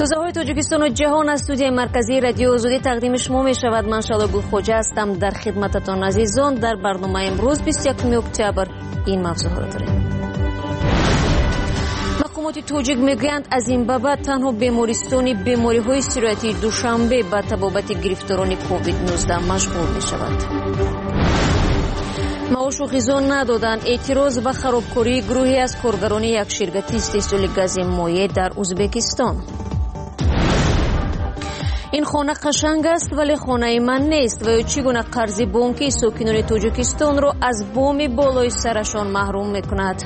روزهای تاجیکستان و جهان از استودیوی مرکزی رادیو آزادی تقدیم شما می شود. من شالو خوجا هستم در خدمتتان عزیزان. در برنامه امروز 21 اکتبر این موضوع را داریم. مقامات تاجیک میگویند از این بابت تنها بیمارستان بیماری‌های سیرویتی دوشنبه به تبابت گرفتاران کووید 19 مشغول می شود. معاش و غذا ندادن، اعتراض و خرابکاری گروهی از کارگران یک شرکت استحصال گاز مایع در ازبکستان. این خانه قشنگ است ولی خانه من نیست و چگونه قرض بانکی ساکنان تاجیکستان را از وام بالای سرشان محروم میکند.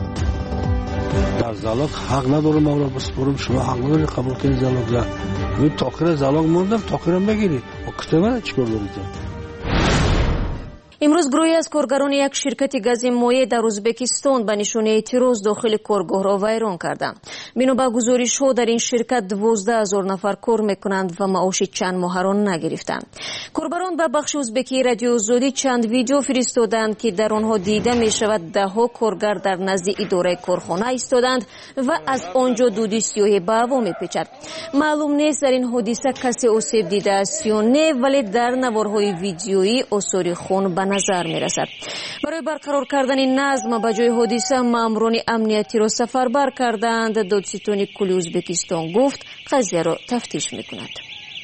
در زلاق حق ندارم اولا بسپرم، شما حق نداری قبول کنید زلاق. من تاخیر زلاق موندم، تاخیرم بگیری و کتابه چیکار دارید؟ امروز گروهی از کارگران یک شرکت گاز مایع در ازبکستان به نشانه اعتراض داخل کارگاه را ویران کردند. بنا به گزارش‌ها در این شرکت 12,000 نفر کار میکنند و معاش چند ماه را نگرفتند. کاربران به بخش ازبکی رادیو آزادی چند ویدیو فرستادند که در آنها دیده می شود ده‌ها کارگر در نزد اداره کارخانه ایستادند و از آنجا دود سیاه به هوا میپیچد. معلوم نیست در این حادثه کسی آسیب دیده است یا نه، ولی در نوارهای ویدیویی آثار خون به نظر می رسد. برای برقرار کردن نظم به جای حادثه ماموران امنیتی را سفربر کردند. دادستان کل ازبکستان گفت قضیه را تفتیش می کند.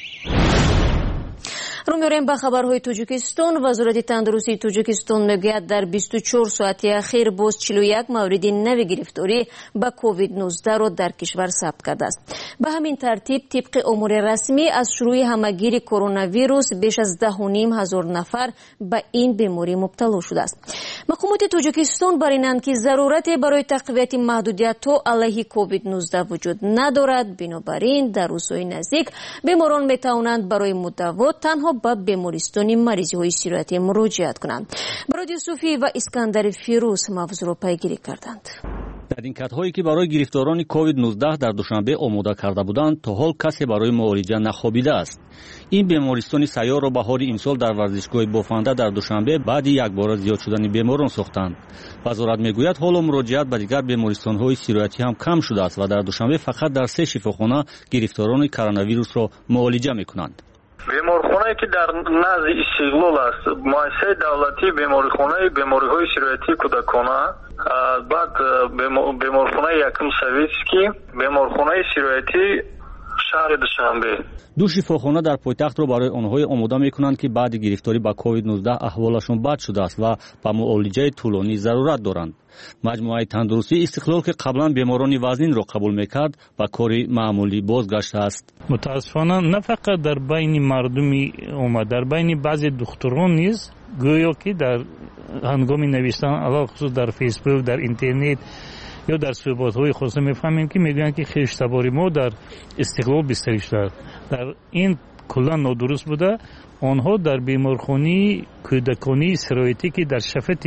رو می‌ریم به خبرهای تاجیکستان. وزارت تندرستی تاجیکستان میگوید در 24 ساعت اخیر باز 41 مورد نو گرفتاری به کووید 19 را در کشور ثبت کرده است. به همین ترتیب طبق امور رسمی از شروع همهگیری کرونا ویروس بیش از 10,500 نفر به این بیماری مبتلا شده است. مقامات تاجیکستان برینند که ضرورتی برای تقویت محدودیت‌ها علیه کووید 19 وجود ندارد. بنابراین در روزهای نزدیک بیماران میتوانند برای مداوات تنها به بیمارستان مریضی‌های سیرویتی مراجعت کنند. برادی صوفی و اسکندر فیروز موضوع را پیگیری کردند. تدینکات‌هایی که برای گرفتاران کووید 19 در دوشنبه آماده کرده بودند تا حال کسی برای معالجه نخوابیده است. این بیمارستان سیار را بهار امسال در ورزشگاه بافنده در دوشنبه بعد یک بار زیاد شدن بیماران ساختند. وزارت میگوید حالا مراجعت به دیگر بیمارستان‌های سیرویتی هم کم شده است و در دوشنبه فقط در 3 شفاخانه گرفتاران کرونا ویروس را معالجه می‌کنند. بیمارخانه‌ای که در نزد استقلال است، مؤسسه دولتی بیماری‌های سیرویتی کودکانه، بعد بیمارخانه یکم سویتسکی، بیمارخانه سیرویتی شهر دوشنبه. دو شفاخانه در پایتخت را برای آنها آماده می‌کنند که بعد گرفتاری به کووید 19 احوالشان بد شده است و به معالجه طولانی ضرورت دارند. مجموعه تندرستی استقلال که قبلا بیماران وزنین را قبول می‌کرد به کار معمولی بازگشته است. متاسفانه نه فقط در بین مردمی اومد، در بین بعضی دکتران نیز گویا که در هنگام نوشتن علاوه خصوص در فیسبوک، در اینترنت یا در صحبت‌های خاصه می‌فهمیم که میگن که خشتباری ما در استقلال بیشتر شده. در این کلا نادرست بوده. آنها در بیمارخانه کودکانی سرایتی که در شفت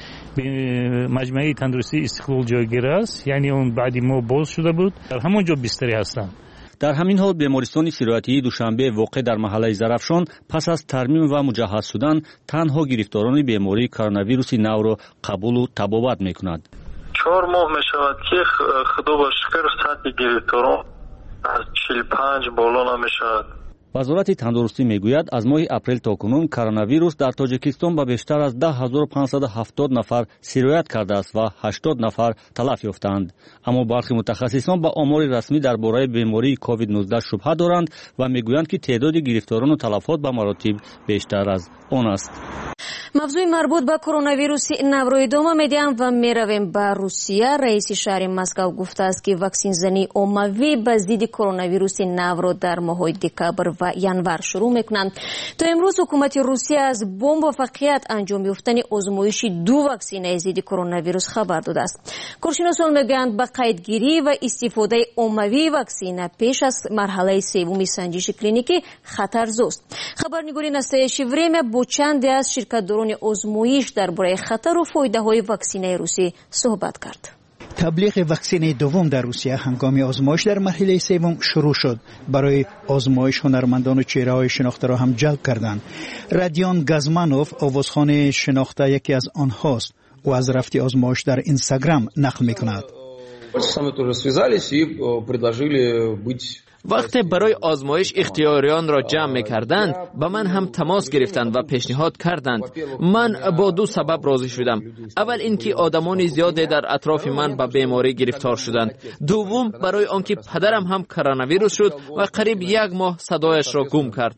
مجموعه تندرستی استقلال جایگیر است، یعنی اون بعدی ما باز شده بود، در همونجا بستری هستند. در همین حال بیمارستان سیرویتی دوشنبه واقع در محله زرافشان پس از ترمیم و مجهز شدن تنها گرفتاران بیماری کرونا ویروس نو را قبول و تبابت می‌کند. 4 ماه می شود که خدا با شکر سطح گرفتاران از 45 بالا نمی شود. وزارت تندرستی میگوید از ماه اپریل تا کنون کرونا ویروس در تاجیکستان به بیشتر از 10,570 نفر سیرویت کرده است و 80 نفر تلف یافتند. اما برخی متخصصان با آمار رسمی درباره بیماری کووید 19 شبهه دارند و میگویند که تعداد گرفتاران و تلفات به مراتب بیشتر از آن است. موضوع مربوط به کرونا ویروس نو را ادامه میدیم و میرویم به روسیه. رئیس شهر مسکو گفته است که واکسن زنی عمومی به ضد کرونا ویروس نو را در ماه‌های دکامبر و ژانویه شروع میکنند. تا امروز حکومت روسیه از با موفقیت انجام یافتن آزمایش 2 واکسن ضد کرونا ویروس خبر داده است. کارشناسان میگویند به قیدگیری و استفاده عمومی واکسن پیش از مرحله سوم سنجش کلینیکی خطرزاست. خبرنگاری نستایش وریم با چند از شرکت‌داران آزمایش درباره خطر و فایده‌های واکسن روسی صحبت کرد. تبلیغ واکسن دوم در روسیه هنگام آزمایش در مرحله سوم شروع شد. برای آزمایش هنرمندان و چهره‌های شناخته را هم جلب کردند. رادیون گازمانوف آوازخوان شناخته یکی از آنهاست و از رفت آزمایش در اینستاگرام نقل می‌کند. وقتی برای آزمایش اختیاریان را جمع می‌کردند به من هم تماس گرفتند و پیشنهاد کردند. من با دو سبب راضی شدم. اول اینکه آدمان زیادی در اطراف من به بیماری گرفتار شدند. دوم برای آنکه پدرم هم کرونا ویروس شد و قریب 1 ماه صدایش را گم کرد.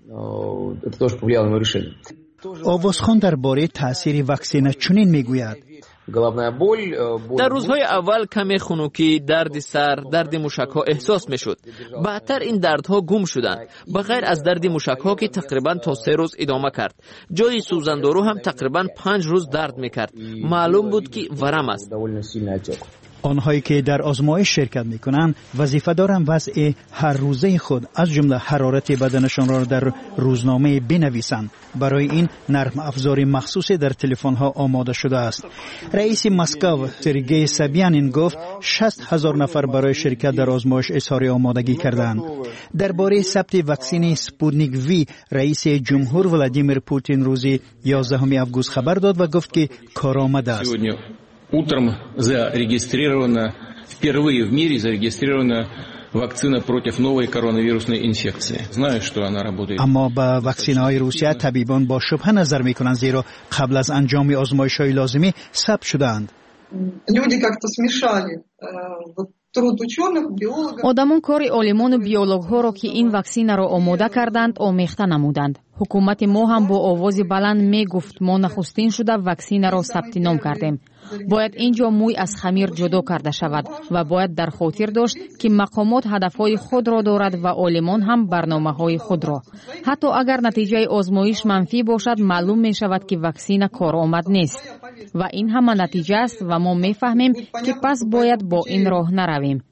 آوازخان درباره تاثیر واکسن چنین میگوید: در روزهای اول کمی خنکی، درد سر، درد موشک‌ها احساس می‌شد. بعدتر این دردها گم شدند. بغیر از درد موشک‌ها که تقریباً تا 3 روز ادامه کرد. جای سوزندارو هم تقریباً 5 روز درد می‌کرد. معلوم بود که ورم است. آنهایی که در آزمایش شرکت می‌کنند وظیفه دارند وضع هر روزه خود از جمله حرارت بدنشان را در روزنامه بنویسند. برای این نرم افزار مخصوصی در تلفن‌ها آماده شده است. رئیس مسکو سرگئی سابیانین گفت 60,000 نفر برای شرکت در آزمایش اظهار آمادگی کردند. درباره ثبت واکسن سپوتنیک وی رئیس جمهور ولادیمیر پوتین روز 11 آگوست خبر داد و گفت که کارآمد است. Утром зарегистрирована, впервые в мире зарегистрирована вакцина против новой коронавирусной инфекции. Знаю, что она работает. اما با واکسن‌های روسیه طبیبان با شبهه نظر می‌کنند زیرا قبل از انجام آزمایش‌های لازمی ثبت شدند. Люди как-то смешали труд ученых, биологов. آدمان کار عالمان و بیولوگ‌ها را که این واکسن را آماده کردند آمیخته نمودند. حکومت ما هم با آواز بلند میگفت ما نخستین شده واکسن را ثبت نام کردیم. باید اینجا موی از خمیر جدا کرده شود و باید در خاطر داشت که مقامات هدفهای خود را دارد و عالمان هم برنامه‌های خود را. حتی اگر نتیجه آزمایش منفی باشد معلوم می شود که واکسن کارآمد نیست و این هم نتیجه است و ما میفهمیم که پس باید با این راه نرویم.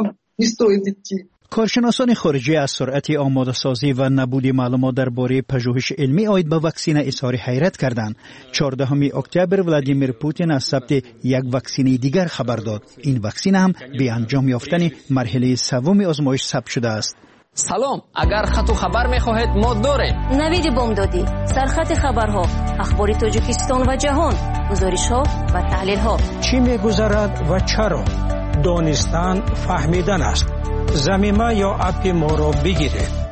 کارشناسان خارجی از سرعت آماده سازی و نبود معلومات درباره پژوهش علمی عاید به واکسن اظهار حیرت کردند. 14 اکتبر ولادیمیر پوتین از ثبت یک واکسن دیگر خبر داد. این واکسن هم به انجام یافتن مرحله سوم آزمایش ثبت شده است. سلام، اگر خط و خبر می‌خواهید ما داریم. نوید بامدادی، سرخط خبرها، اخبار تاجیکستان و جهان، گزارش‌ها و تحلیل‌ها. چی می‌گذرد و چرا؟ دانستن فهمیدن است. زمینه یا اپی ما را بگیرید.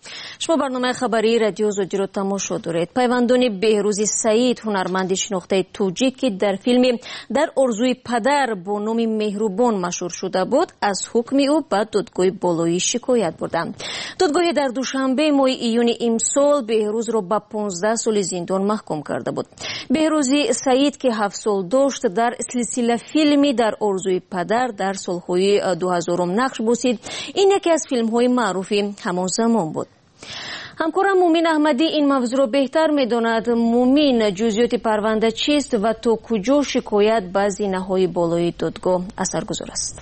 شما برنامه خبری رادیو زودی را تماشا دارید. پیوندان بهروز سعید، هنرمند شناخته توجیک که در فیلم در آرزوی پدر با نام مهربان مشهور شده بود، از حکم او به دادگاه بالایی شکایت بردند. دادگاه در دوشنبه ماه ایون امسال بهروز را به 15 سال زندان محکوم کرده بود. بهروز سعید که 7 سال داشت در سلسله فیلمی در آرزوی پدر در سالهای 2000 نقش بازید. این یکی از فیلم‌های معروف همان زمان بود. همکارم مومین احمدی این موضوع را بهتر می‌داند. مومین، جزئیات پرونده چیست و تا کجا شکایت به زینه‌های بالای دادگاه اثرگذار است؟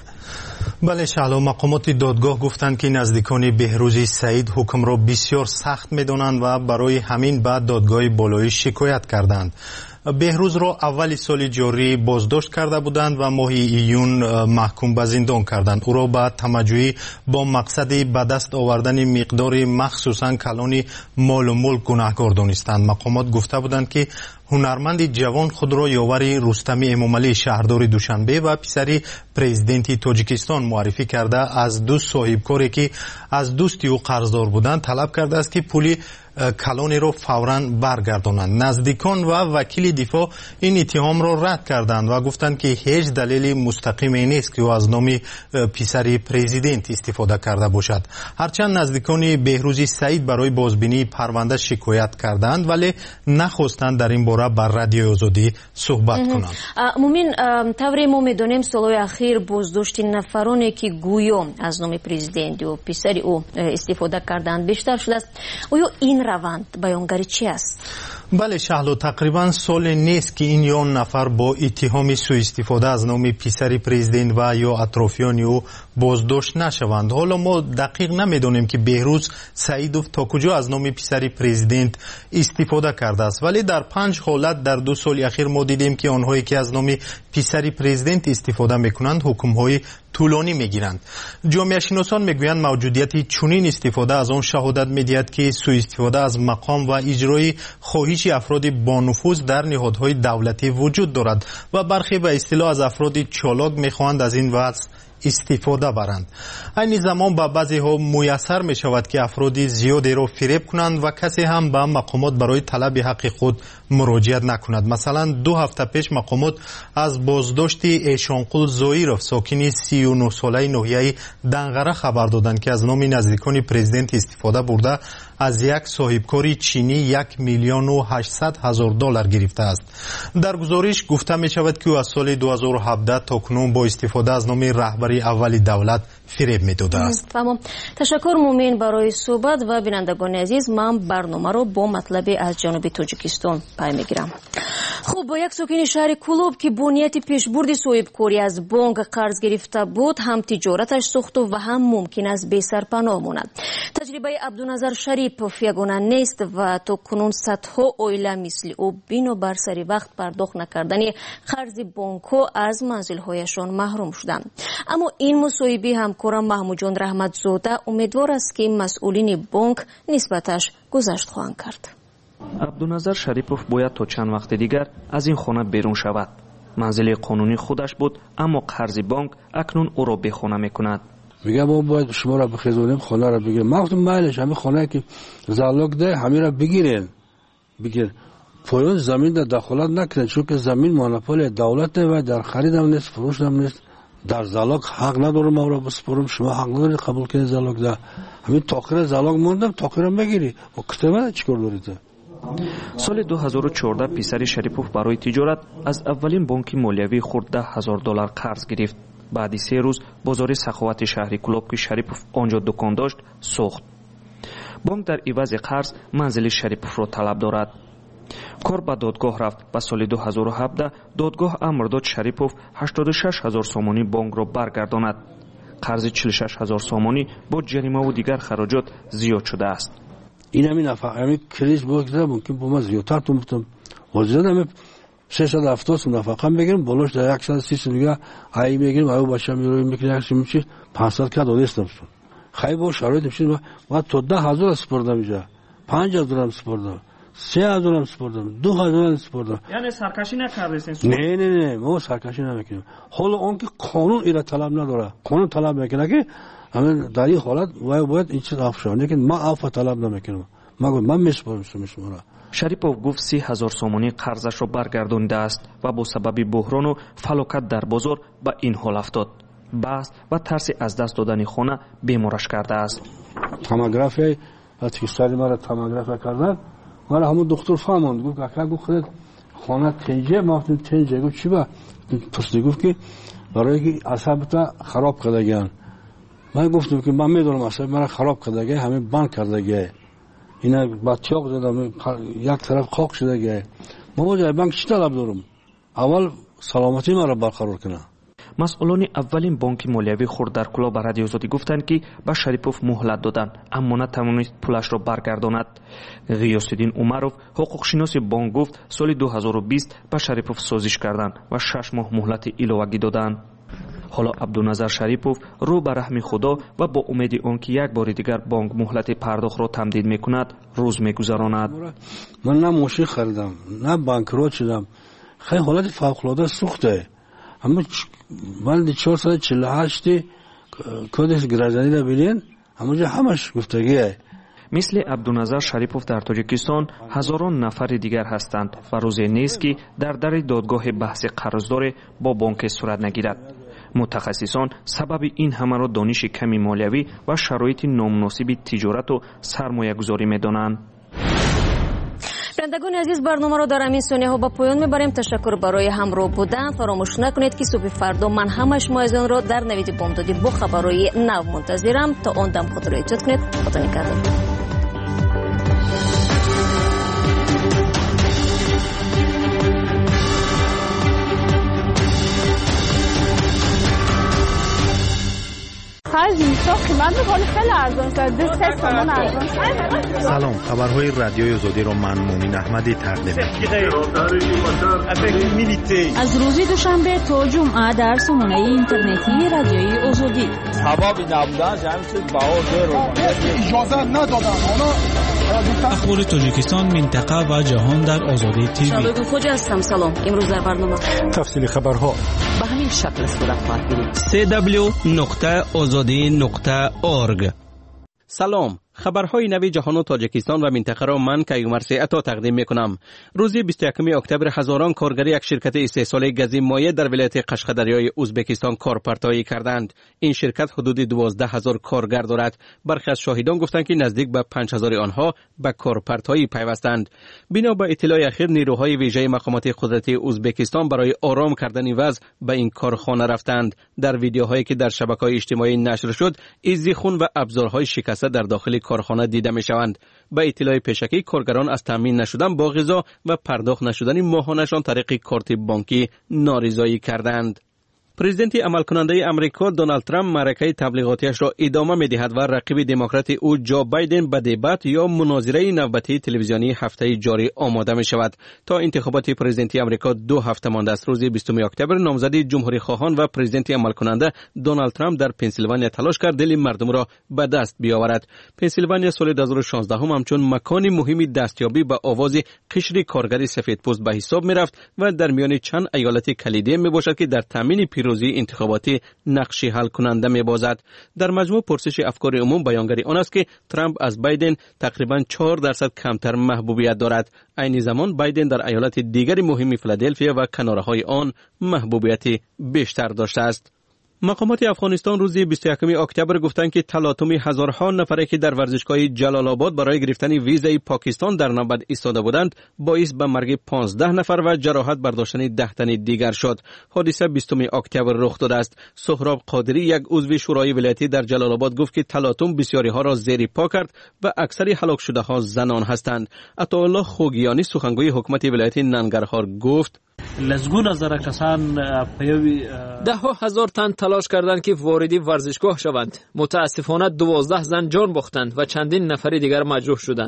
بله شهلا، مقامات دادگاه گفتند که نزدیکان بهروز سعید حکم را بسیار سخت می‌دانند و برای همین بعد دادگاه بالایی شکایت کردند. بهروز را اول سال جاری بازداشت کرده بودند و ماه ایون محکوم به زندان کردند. او را به تمجید با مقصد به دست آوردن مقدار مخصوصا کلان مال و ملک گناهکار دانستند. مقامات گفته بودند که هنرمند جوان خود را یاور رستم امامعلی شهردار دوشنبه و پسر پرزیدنت تاجیکستان معرفی کرده از دو صاحبکاری که از دوستی او قرضدار بودند طلب کرده است که پول کلانی را فوراً برگردانند. نزدیکان و وکیل دفاع این اتهام را رد کردند و گفتند که هیچ دلیل مستقیمی نیست که او از نام پسر پرزیدنت استفاده کرده باشد. هرچند نزدیکان بهروز سعید برای بازبینی پرونده شکایت کردند ولی نخواستند در این باره بر رادیو آزادی صحبت کنند. مومین، طوری ما می‌دانیم سالهای اخیر بازداشت نفرانی که گویا از نام پرزیدنت و پسر او استفاده کردند بیشتر شده است. آیا این روند بیانگر چی است؟ بله شهلا، تقریبا سال نیست که این یون نفر با اتهام سوء استفاده از نام پسر پرزیدنت و یا اطرافیان او بازداشت نشوند. حالا ما دقیق نمیدونیم که بهروز سعیدوف تا کجا از نام پسر پرزیدنت استفاده کرده است، ولی در 5 حالت در 2 سال اخیر ما دیدیم که آنهایی که از نام پسر پرزیدنت استفاده میکنند حکم‌های طولانی میگیرند. جامعه شناسان میگویند موجودیت چنین استفاده از آن شهادت میدهد که سوء استفاده از مقام و اجرای خواهش افراد با نفوذ در نهادهای دولتی وجود دارد و برخی به اصطلاح از افراد چالاک میخواهند از این وضع استفاده برند. این زمان به بعضی ها میسر می شود که افرادی زیادی را فریب کنند و کسی هم به مقامات برای طلب حق خود مراجعت نکند. مثلا 2 هفته پیش مقامات از بازداشت ایشانقول زویروف ساکن 39 ساله ناحیه دنغره خبر دادند که از نام نزدیکان پرزیدنت استفاده برده از یک صاحبکاری چینی $1,800,000 گرفته است. در گزارش گفته می شود که او از سال 2017 تا کنون با استفاده از نام رهبری اولی دولت فریب می داده است. تشکر مومن برای صحبت و بینندگان عزیز. من برنامه رو با مطلبی از جنوب تاجیکستان پای می گیرم. خب با یک ساکن شهر کلوب که با نیت پیشبرد صاحبکاری از بانک قرض گرفته بود هم تجارتش سوخت و هم ممکن است بی سرپناه ماند. تجربه عبدالنظر شریپوف یگانه نیست و تا کنون صدها عائله مثل او بینو بر سری وقت پرداخت نکردن قرض بانک‌ها از منزل‌هایشان محروم شدند. اما این مصاحبه همکارم محمود جان رحمتزاده امیدوار است که مسئولین بانک نسبتش گذشت خواهند کرد. عبدالنظر شریپوف باید تا چند وقت دیگر از این خانه بیرون شود. منزل قانونی خودش بود اما قرض بانک اکنون او را بیخانه میکند. میگه ما باید شما را بخیزونیم خانه را بگیریم. ما گفتم مالش همین خانه که زالوگ ده همین را بگیرین. پایان زمین در دخالت نکنید چون که زمین مونوپول دولت و در خرید هم نیست فروش هم نیست. در زالوگ حق ندارم ما را بسپرم. شما حق ندارید قبول کنید زالوگ ده. همین تاخیر زالوگ موندم تاخیرم بگیری. و کتابه چیکار دارید؟ سال 2014 پسر شریپوف برای تجارت از اولین بانک مالیوی خرد $10,000 قرض گرفت. بعد 3 روز بازار سخاوت شهری کلوب که شریپوف آنجا دکان داشت سوخت. بانک در عوض قرض منزل شریپوف را طلب دارد. کار به دادگاه رفت. با سال 2017 دادگاه امر داد شریپوف 86,000 سومانی بانک را برگرداند. قرض 46,000 سومانی با جریمه و دیگر خراجات زیاد شده است. این همین نفقه کریز بود ممکن با ما زیادتر تو مفتم وزید همه 670 نفقه بگیرم بالاش در 130 میگه ای میگیرم او باشه میروی میکنه چی 500 که دادستم خیلی با شرایط میشه ما تا 10,000 سپردم اینجا 5,000 سپردم 3,000 سپردم 2,000 سپردم. یعنی سرکشی نکردین؟ نه ما سرکشی نمیکنیم. حالا اون که قانون اینا طلب نداره. قانون طلب میکنه که همین در این حالت باید این چیز عفو شود. لیکن ما عفو طلب نمیکنم. من میسپارم شما را. شریپوف گفت 30,000 سومانی قرضش را برگردانده است و با سبب بحران و فلاکت در بازار به این حال افتاد. بحث و ترس از دست دادن خانه بیمارش کرده است. توموگرافی وقتی که سری مرا توموگرافی کردن مرا همون دکتر فهموند گفت اکا گفت خانه تنجه ما گفتیم تنجه گفت چی با پس گفت که برای که عصبت خراب کردگان. من گفتم که من میدونم عصب مرا خراب کردگه همین بند کردگه اینا با تیاق زدم یک طرف خاک شدگه. ما با جای بانک چی طلب دارم؟ اول سلامتی مرا برقرار کنه. مسئولان اولین بانک مالیوی خرد در کلوب به رادیو آزادی گفتند که به شریپوف مهلت دادند اما نتوانست پولش را برگرداند. غیاث‌الدین عمرов حقوقشناس بانک گفت سال 2020 به شریپوف سازش کردند و 6 ماه مهلت علاوه‌ای دادند. حالا عبدالنظر شریپوف رو به رحم خدا و با امید آنکه یک بار دیگر بانک مهلت پرداخت را تمدید میکند روز میگذراند. من نه ماشین خریدم نه بانکرات شدم. خیلی حالت فوق‌العاده سخته. اما من 448 کدش گرازانی را بینین همونجا همش گفتگیه. مثل عبدالنظر شریپوف در تاجیکستان هزاران نفر دیگر هستند و روزی نیست که در دادگاه بحث قرضدار با بانک صورت نگیرد. متخصصان سبب این همه را دانش کمی مالیوی و شرایط نامناسب تجارت و سرمایه گذاری می دانند. بینندگان عزیز برنامه را در همین ثانیه ها با پایان میبریم. تشکر برای همراه بودن. فراموش نکنید که صبح فردا من همه شما عزیزان را در نوید بامدادی با خبرهای نو منتظرم. تا آن دم خود را ایجاد کنید. خدا نگهدار. سلام، خبرهای رادیوی آزادی را من مومن احمدی تقدیم از روز دوشنبه تا جمعه در سامانه اینترنتی رادیوی آزادی. سبب نبودن جمعیت باور اجازه ندادن. اخبار تاجیکستان، منطقه و جهان در آزادی تیوی. شادو خوجا هستم. سلام. امروز در برنامه تفصیل خبرها. به همین این شکل صورت خواهد گرفت. www.azadi.org. سلام، خبرهای نوی جهان و تاجیکستان و منطقه را من کیومر عطا تقدیم میکنم. روز 21 اکتبر هزاران کارگر یک شرکت استحصال گاز مایع در ولایت قشقدریای ازبکستان کارپرتایی کردند. این شرکت حدود 12,000 کارگر دارد. برخی از شاهدان گفتند که نزدیک به 5,000 آنها به کارپرتایی پیوستند. بنا به اطلاع اخیر نیروهای ویژه مقامات قدرتی ازبکستان برای آرام کردن وضع به این کارخانه رفتند. در ویدیوهایی که در شبکه‌های اجتماعی نشر شد، ایزی خون و ابزارهای شکسته در داخل کارخانه دیده می شوند. به اطلاع پیشکی کارگران از تامین نشدن با غذا و پرداخت نشدن ماهانشان طریق کارت بانکی نارضایی کردند. پرزیدنت عملکننده امریکا دونالد ترامپ معرکه تبلیغاتیش را ادامه می‌دهد و رقیب دموکرات او جو بایدن به دیبات یا مناظره نوبتی تلویزیونی هفته جاری آماده می‌شود. تا انتخابات پرزیدنتی امریکا 2 هفته مانده است. روز 20 اکتبر نامزد جمهوری خواهان و پرزیدنت عملکننده دونالد ترامپ در پنسیلوانیا تلاش کرد دل مردم را به دست بیاورد. پنسیلوانیا سال 2016 همچون مکان مهمی دستیابی به آواز قشر کارگر سفیدپوست به حساب می‌رفت و در میان چند ایالت کلیدی میباشد که در تامین پیروزی انتخاباتی نقشی حل کننده میبازد. در مجموع پرسش افکار عموم بیانگری آن است که ترامپ از بایدن تقریباً 4% کمتر محبوبیت دارد. عین زمان بایدن در ایالت دیگر مهم فیلادلفیا و کنارهای آن محبوبیت بیشتر داشته است. مقامات افغانستان روز 21 اکتبر گفتند که تلاطم هزارها نفره که در ورزشگاه جلال آباد برای گرفتن ویزای پاکستان در نوبت ایستاده بودند باعث به مرگ 15 نفر و جراحت برداشتن 10 تن دیگر شد. حادثه 20 اکتبر رخ داده است. سهراب قادری یک عضو شورای ولایتی در جلال آباد گفت که تلاطم بسیاری ها را زیر پا کرد و اکثر هلاک شده ها زنان هستند. عطاالله خوگیانی سخنگوی حکومت ولایت ننگرهار گفت لزگون هزار کسان ده هزار تن تلاش کردند که واردی ورزشگاه شوند. متاسفانه 12 زن جان باختند و چندین نفر دیگر مجروح شدند.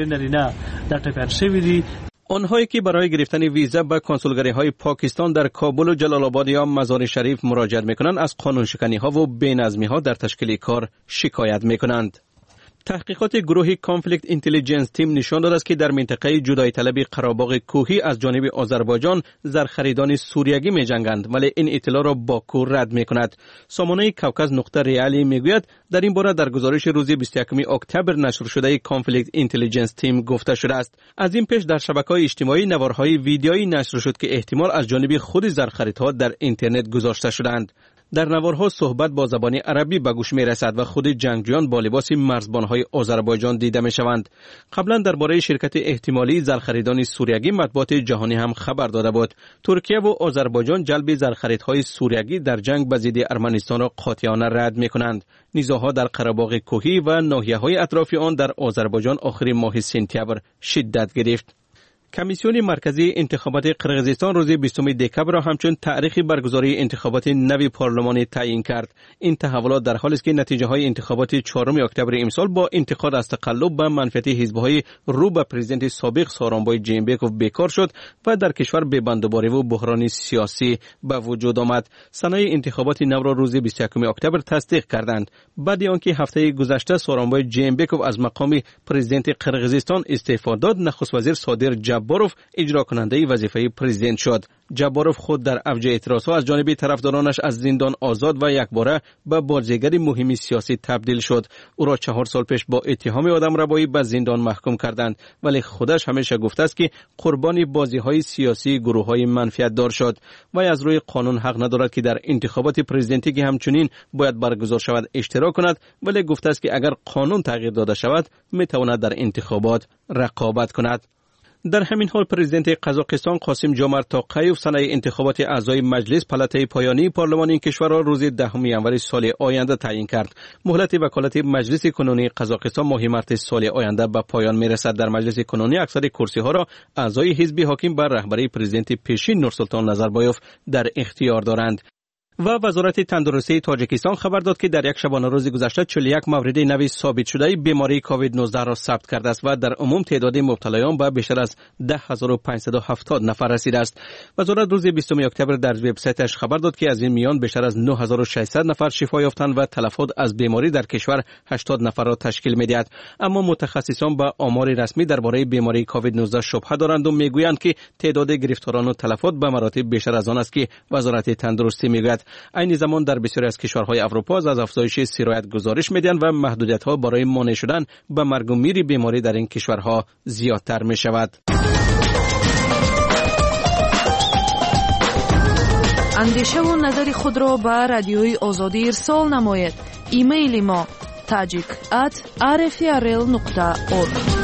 آنهایی که برای گرفتن ویزا به کنسولگری‌های پاکستان در کابل و جلال آباد یا مزار شریف مراجعه می‌کنند از قانون شکنی‌ها و بی‌نظمی‌ها در تشکیل کار شکایت می‌کنند. تحقیقات گروه کانفلیکت اینتلیجنس تیم نشان داده است که در منطقه جدایی طلبی قره‌باغ کوهی از جانب آذربایجان زرخریدان سوریگی می‌جنگند، ولی این اطلاع را باکو رد می‌کند. سامانه کوکاز نقطه ریالی میگوید در این باره در گزارش روز 21 اکتبر نشر شده کانفلیکت اینتلیجنس تیم گفته شده است. از این پیش در شبکه‌های اجتماعی نوارهای ویدیویی نشر شد که احتمال از جانب خود زرخریدها در اینترنت گذاشته شدند. در نوارها صحبت با زبان عربی به گوش می رسد و خود جنگجویان با لباس مرزبانهای آذربایجان دیده می شوند. قبلا درباره شرکت احتمالی زرخریدان سوریگی مطبوعات جهانی هم خبر داده بود. ترکیه و آذربایجان جلب زرخریدهای سوریگی در جنگ به ضد ارمنستان را قاطعانه رد می کنند. نیزاها در قره‌باغ کوهی و ناحیه‌های اطراف آن در آذربایجان آخر ماه سپتامبر شدت گرفت. کمیسیون مرکزی انتخابات قرقیزستان روز 20 دکبر را همچون تاریخ برگزاری انتخابات نوی پارلمانی تعیین کرد. این تحولات در حالی است که نتیجه های انتخابات 4 اکتبر امسال با انتقاد از تقلب به منفعت حزب‌های رو به پرزیدنت سابق سارانبای جینبکوف بیکار شد و در کشور ببندوباری و بحران سیاسی به وجود آمد. سنای انتخابات نو را روز 21 اکتبر تصدیق کردند. بعد آنکه هفته گذشته سارانبای جینبکوف از مقام پرزیدنت قرقیزستان استعفا داد، نخست وزیر صادر جباروف اجرا کننده وظیفه پرزیدنت شد. جباروف خود در اوج اعتراضها از جانب طرفدارانش از زندان آزاد و یکباره به بازیگر مهم سیاسی تبدیل شد. او را 4 سال پیش با اتهام آدمربایی به زندان محکوم کردند، ولی خودش همیشه گفته است که قربانی بازی‌های سیاسی گروه‌های منفعت دار شد و از روی قانون حق ندارد که در انتخابات پرزیدنتی که همچنین باید برگزار شود اشتراک کند، ولی گفته است که اگر قانون تغییر داده شود میتواند در انتخابات رقابت کند. در همین حال پرزیدنت قزاقستان قاسم جومرت توقیف سنه انتخابات اعضای مجلس پلته پایانی پارلمان این کشور را روز 10 ژانویه سال آینده تعیین کرد. مهلت وکالت مجلس کنونی قزاقستان ماه مارس سال آینده به پایان میرسد. در مجلس کنونی اکثر کرسی ها را اعضای حزب حاکم بر رهبری پرزیدنت پیشین نورسلطان نظربایوف در اختیار دارند. و وزارت تندرستی تاجیکستان خبر داد که در یک شبانه روز گذشته 41 مورد نوی ثابت شده بیماری کووید 19 را ثبت کرده است و در عموم تعداد مبتلایان به بیشتر از 10570 نفر رسیده است. وزارت روز 20 اکتبر در وبسایتش خبر داد که از این میان بیشتر از 9600 نفر شفا یافتند و تلفات از بیماری در کشور 80 نفر را تشکیل می‌دهد. اما متخصصان به آمار رسمی درباره بیماری کووید 19 شبهه دارند و میگویند که تعداد گرفتاران و تلفات به مراتب بیشتر از آن است که وزارت تندرستی میگوید. این زمان در بسیاری از کشورهای اروپا از افزایش سرایت گزارش میدهند و محدودیت‌ها برای مانع شدن به مرگ و میر بیماری در این کشورها زیادتر می شود. اندیشه و نظر خود را به رادیوی آزادی ارسال نمایید. ایمیل ما tajik@rfrl.org.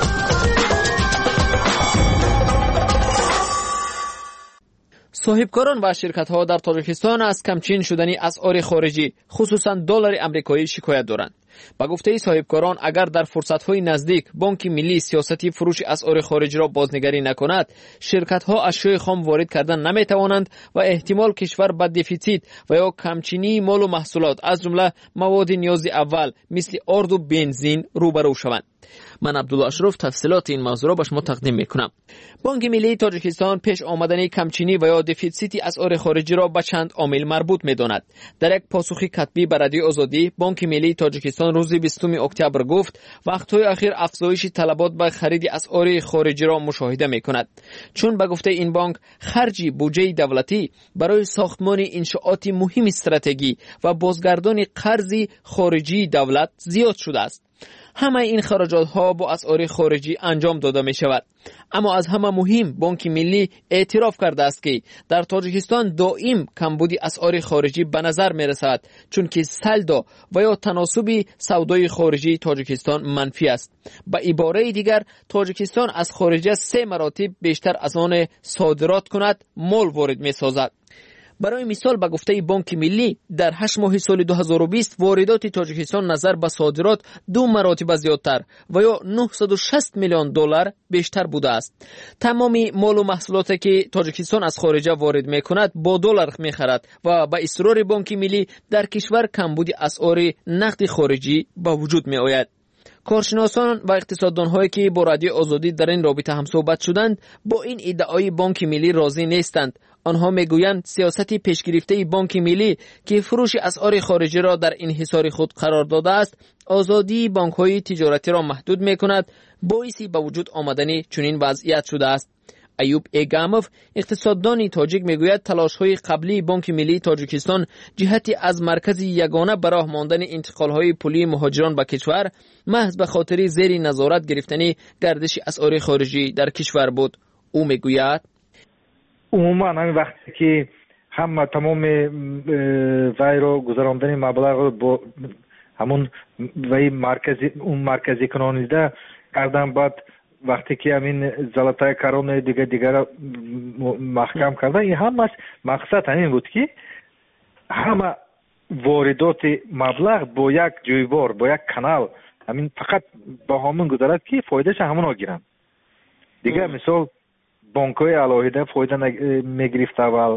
صاحبکاران و شرکت‌ها در تاجیکستان از کمچین شدنی اسعار خارجی خصوصا دلار آمریکایی شکایت دارند. با گفته صاحبکاران اگر در فرصت‌های نزدیک بانک ملی سیاستی فروش اسعار خارجی را بازنگری نکند، شرکت‌ها اشیاء خام وارد کردن نمی‌توانند و احتمال کشور به دفیسیت و یا کمچینی مال و محصولات از جمله مواد نیاز اول مثل آرد و بنزین روبرو شوند. من عبدالله اشرف تفصیلات این موضوع را به شما تقدیم میکنم. بانک ملی تاجیکستان پیش آمدن کمچینی و یا دفیسیت اسعار خارجی را به چند عامل مربوط میداند. در یک پاسخی کتبی به رادیو آزادی، بانک ملی تاجیکستان روز 20 اکتبر گفت وقت‌های اخیر افزایش طلبات به خرید اسعار خارجی را مشاهده میکند، چون به گفته این بانک خرج بودجه دولتی برای ساختمان انشاءات مهم استراتژی و بازگردان قرض خارجی دولت زیاد شده است. همه این خراجات ها با اسعار خارجی انجام داده می شود. اما از همه مهم بانک ملی اعتراف کرده است که در تاجیکستان دائم کمبود اسعار خارجی به نظر می رسد، چون که سلدا و یا تناسب سودای خارجی تاجیکستان منفی است. به عباره دیگر تاجیکستان از خارجه 3 مراتب بیشتر از آن صادرات کند مال وارد می سازد. برای مثال به گفته بانک ملی در 8 ماه سال 2020 واردات تاجیکستان نظر به صادرات 2 مراتب زیادتر و یا 960 میلیون دلار بیشتر بوده است. تمام مال و محصولاتی که تاجیکستان از خارجه وارد میکند با دلار میخرد و به اصرار بانک ملی در کشور کمبود اسعار نقد خارجی به وجود می آید. کارشناسان و اقتصاددان‌هایی که با رادیو آزادی در این رابطه هم صحبت شدند با این ادعای بانک ملی راضی نیستند. آنها میگویند سیاست پیشگرفته بانک ملی که فروش اسعار خارجی را در انحصار خود قرار داده است، آزادی بانک‌های تجارتی را محدود می‌کند، باعث به وجود آمدن چنین وضعیت شده است. ایوب ایگاموف اقتصاددان تاجیک میگوید تلاش‌های قبلی بانک ملی تاجیکستان جهتی از مرکز یگانه برای ماندن انتقال‌های پولی مهاجران به کشور محض به خاطر زیر نظارت گرفتن گردش اسعار خارجی در کشور بود. او میگوید عموما همین وقتی که هم تمام وای رو گذراندن مبلغ با همون وای مرکزی کنانیده کردن، بعد وقتی که همین زلطای کرون دیگر محکم کردن، این همش مقصد همین بود که همه واردات مبلغ با یک جویبار با یک کانال همین فقط با همون گذرد که فایدهش همون ها گیرن دیگه. مثال بانک‌های علاهیده فایده میگرفت اول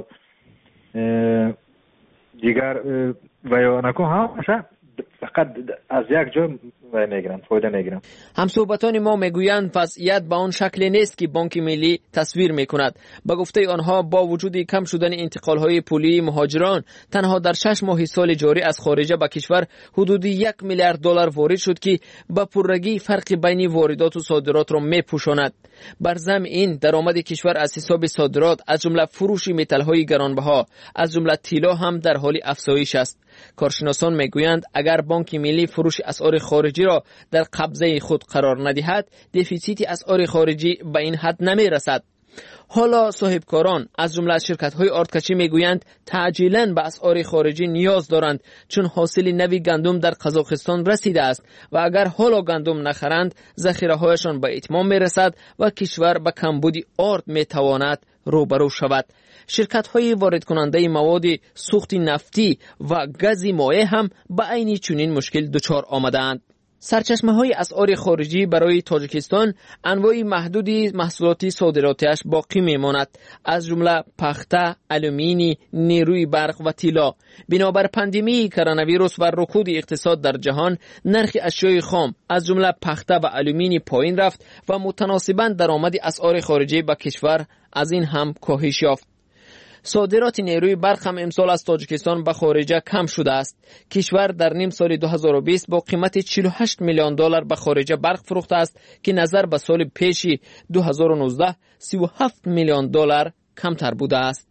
دیگر و یا نکن همشه فقط از یک جا میگیرن فایده میگیرن. همصحبتان ما میگویند وضعیت به آن شکل نیست که بانک ملی تصویر میکند. به گفته آنها با وجود کم شدن انتقال‌های پولی مهاجران تنها در 6 ماه سال جاری از خارجه به کشور حدود 1 میلیارد دلار وارد شد که به پررگی فرق بین واردات و صادرات را میپوشاند. بر ضمن این درآمد کشور از حساب صادرات از جمله فروش متال‌های گرانبها از جمله طلا هم در حال افزایش است. کارشناسان میگویند اگر بانک ملی فروش اسعار خارجی را در قبضه خود قرار ندهد، دفیسیت اسعار خارجی به این حد نمی رسد. حالا صاحبکاران از جمله شرکت‌های آردکشی میگویند تعجیلاً به اسعار خارجی نیاز دارند، چون حاصل نوی گندم در قزاقستان رسیده است و اگر حالا گندم نخرند ذخیره‌هایشان به اتمام میرسد و کشور به کمبود آرد میتواند روبرو شود. شرکت‌های وارد کننده مواد سوخت نفتی و گاز مایع هم به عین چنین مشکل دچار آمدند. سرچشمه‌های اسعار خارجی برای تاجیکستان انواع محدودی محصولات صادراتیش باقی میماند، از جمله پخته، آلومینی، نیروی برق و طلا. بنابر پاندمی کرونا ویروس و رکود اقتصاد در جهان، نرخ اشیاء خام از جمله پخته و آلومینی پایین رفت و متناسباً درآمد اسعار خارجی به کشور از این هم کاهش یافت. صادرات نیروی برق هم امسال از تاجیکستان به خارجه کم شده است. کشور در نیم سال 2020 با قیمت 48 میلیون دلار به خارجه برق فروخته است که نظر به سال پیش 2019 37 میلیون دلار کمتر بوده است.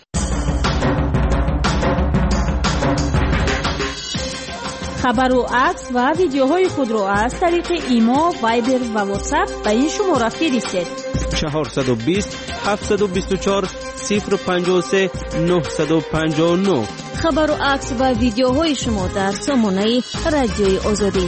خبر و عکس و ویدیوهای خود را از طریق ایما، وایبر و واتساپ به این شماره فرستید: 420 724 053 959. خبر و عکس و ویدیوهای شما در سامانه رادیوی آزادی.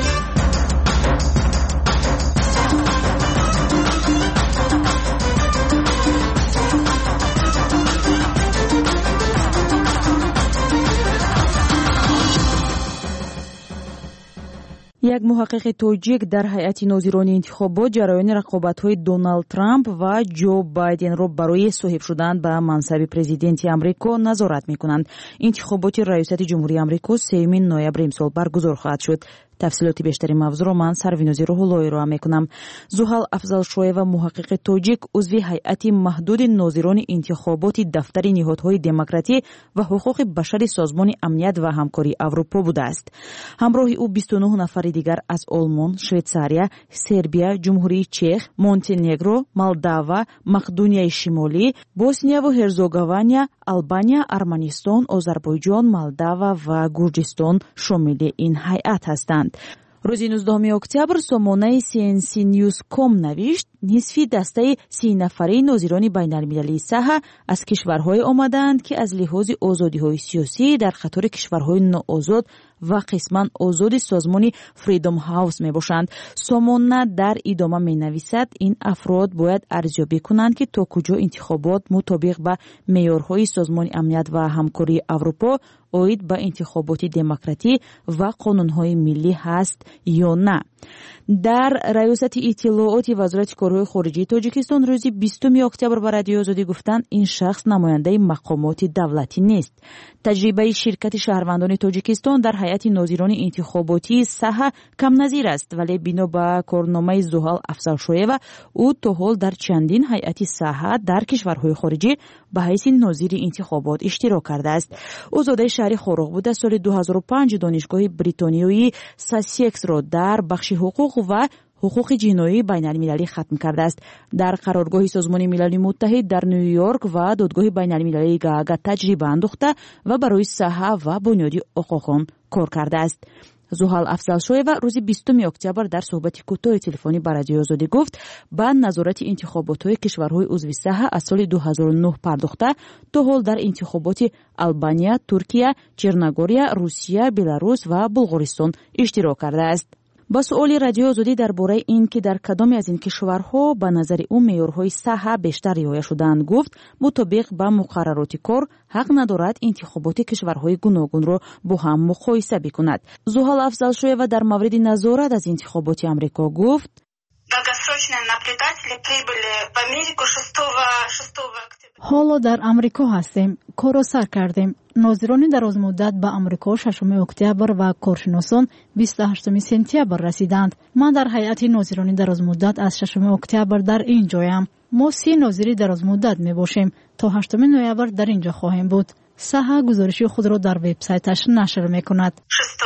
یک محقق توجیک در هیئت ناظران انتخابات جریان رقابت‌های دونالد ترامپ و جو بایدن را برای صاحب شدن به منصب پرزیدنتی آمریکا نظارت می‌کنند. انتخابات ریاست جمهوری آمریکا 3 نوامبر امسال برگزار خواهد شد. تفصیلات بیشتری موضوع را من سروینوزی روح‌اللهی را می‌کنم. زوحل افضلشویeva محقق توجیک عضو هیئت محدود ناظران انتخابات دفتر نهادهای دموکراتی و حقوق بشر سازمان امنیت و همکاری اروپا بوده است. همراه او 29 نفر دیگر از آلمان، شویتساریا، سربیا، جمهوری چک، مونتنگرو، مالداوا، مقدونیای شمالی، بوسنیا و هرزگوینی، آلبانیا، ارمنستان، آذربایجان، مالداوا و گرجستان شامل این هیئت هستند. روز 19 اکتبر سامانه CNC News.com نوشت نصفی دسته 30 نفره ناظران بین‌المللی ساحه از کشورهای آمدند که از لحاظ آزادی‌های سیاسی در خطر کشورهای ناآزاد و قسماً آزاد سازمان فریدم هاوس می باشند. سامانه در ادامه می نویسد این افراد باید ارزیابی کنند که تا کجا انتخابات مطابق به معیارهای سازمان امنیت و همکاری اروپا اوید به انتخابات دموکراتی و قانونهای ملی هست یا نه. در ریاست اطلاعات وزارت کارهای خارجه تاجیکستان روز 20 اکتبر به رادیو آزادی گفتند این شخص نماینده مقامات دولتی نیست. تجربه شرکت شهروندان تاجیکستان در هیئت ناظران انتخاباتی ساحه کم نظیر است، ولی بنا به کارنامه زوحل افضلشویeva او تا حال در چندین هیئت ساحه در کشورهای خارجی به حیث ناظر انتخابات اشتراک کرده است. او زاده شهر خاروق بوده. سال 2005 دانشگاه بریتانیایی ساسیکس را در بخش حقوق و حقوق جنایی بین‌المللی ختم کرده است. در قرارگاه سازمان ملل متحد در نیویورک و دادگاه بین‌المللی گاگا تجربه انداخته و برای ساحه و بنیاد حقوقان کار کرده است. زوحل افضلشویeva روز 20 اکتبر در صحبت کوتاه تلفنی با رادیو آزادی گفت با نظارت انتخابات‌های کشورهای عضو ساحه از سال 2009 پرداخته تا حال در انتخابات آلبانیا، ترکیه، چرنگوریا، روسیه، بلاروس و بلغارستان اشتراک کرده است. با سؤال رادیو آزادی درباره این که در کدام از این کشورها به نظر او معیارهای ساحه بیشتر رعایت شدند گفت مطابق با مقررات کار حق ندارد انتخابات کشورهای گوناگون را با هم مقایسه بکند. زوحل افضلشویeva در مورد نظارت از انتخابات آمریکا گفت حالا در امریکا هستیم. کار را سر کردیم. ناظران دراز مدت به امریکا 6 اکتبر و کارشناسان 28 سپتامبر رسیدند. من در هیئت ناظران دراز مدت از 6 اکتبر در اینجایم. ما 3 ناظر دراز مدت می باشیم. تا 8 نوامبر در اینجا خواهیم بود. ساحه گزارش خود را در وبسایتش نشر می کند.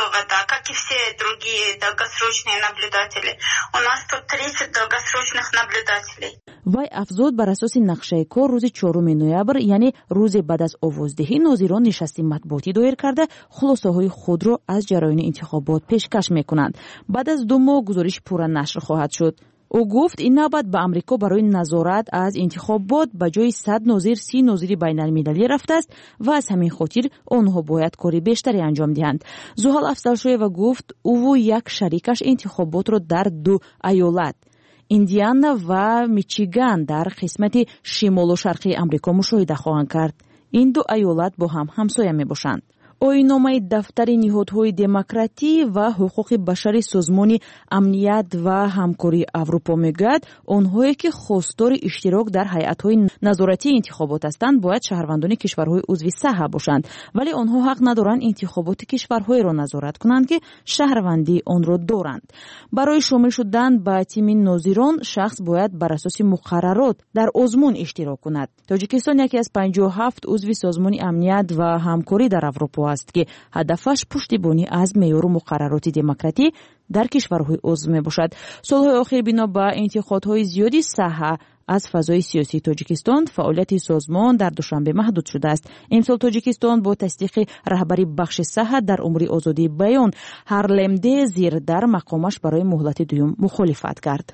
وی افزود بر اساس نقشه کار روز 4 نوامبر یعنی روز بعد از آوازدهی ناظران نشست مطبوعاتی دایر کرده خلاصه‌های خود را از جریان انتخابات پیشکش می‌کنند. بعد از 2 ماه گزارش پورا نشر خواهد شد. او گفت این نوبت به آمریکا برای نظارت از انتخابات به جای 100 ناظر 30 ناظر بین‌المللی رفته است و از همین خاطر آنها باید کاری بیشتری انجام دهند. زوحل افضلشویeva گفت او و یک شریکش انتخابات را در 2 ایالت ایندیانا و میچیگان در قسمت شمال و شرقی آمریکا مشاهده خواهند کرد. این 2 ایالت با هم همسایه می باشند. оинномаи дафтари наҳодҳои демократӣ ва ҳуқуқи башари созмони амният ва ҳамкории Аврупо мегӯяд, онҳое ки хостори иштирок дар ҳайатҳои назоратии интихобот ҳастанд, бояд шаҳрвандони кишварҳои узви саҳа бошанд, вале онҳо ҳақ надоранд интихоботи кишварҳоеро назорат кунанд ки шаҳрвандии онро доранд. барои шомил шудан ба тими нозирон шахс бояд бар асоси муқаррарот дар озмун иштирок кунад. тоҷикистон яке аз 57 узви созмони амният ва ҳамкорӣ дар Аврупо аст ки ҳадафаш пуштибонӣ аз меъёру муқаррароти демократӣ дар кишварҳои узв мебошад. солҳои охир бино ба интиқодҳои зиёди саҳа аз фазои сиёсии Тоҷикистон фаъолияти созмон дар душанбе маҳдуд шудааст. имсол Тоҷикистон бо тасдиқи раҳбари бахши саҳа дар умури озодии баён Ҳарлем Дезир дар мақомаш барои муҳлати дуюм мухолифат кард.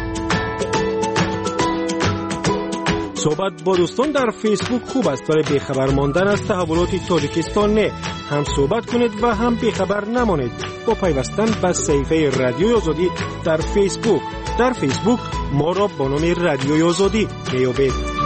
صحبت با دوستان در فیسبوک خوب است ولی بیخبر ماندن از تحولات تاجیکستان نه. هم صحبت کنید و هم بیخبر نمانید با پیوستن به صفحه رادیوی آزادی در فیسبوک. در فیسبوک ما را با نام رادیوی آزادی میابید.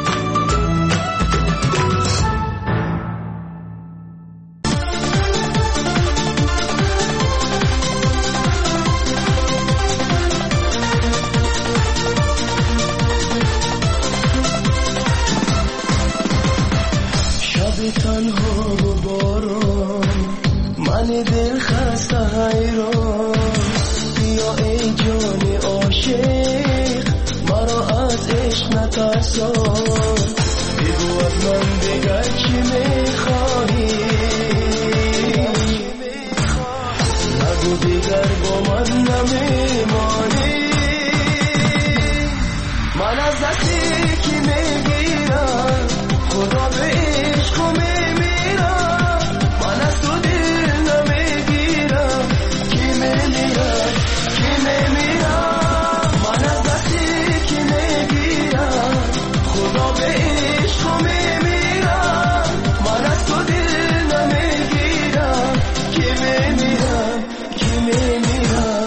تنها و باران من دل خسته حیران بیا ای جان عاشق مرا از عشق نترسان بگو از من دیگر چی میخواهی نگو دیگر با من نمیمانی من از دستی کی میگیرم خدا به عشق میمیرم من از تو دل نمیگیرم کی میمیرم کی میمیرم من از دستی کی میگیرم خدا به عشق میمیرم من از تو دل نمیگیرم کی میمیرم کی میمیرم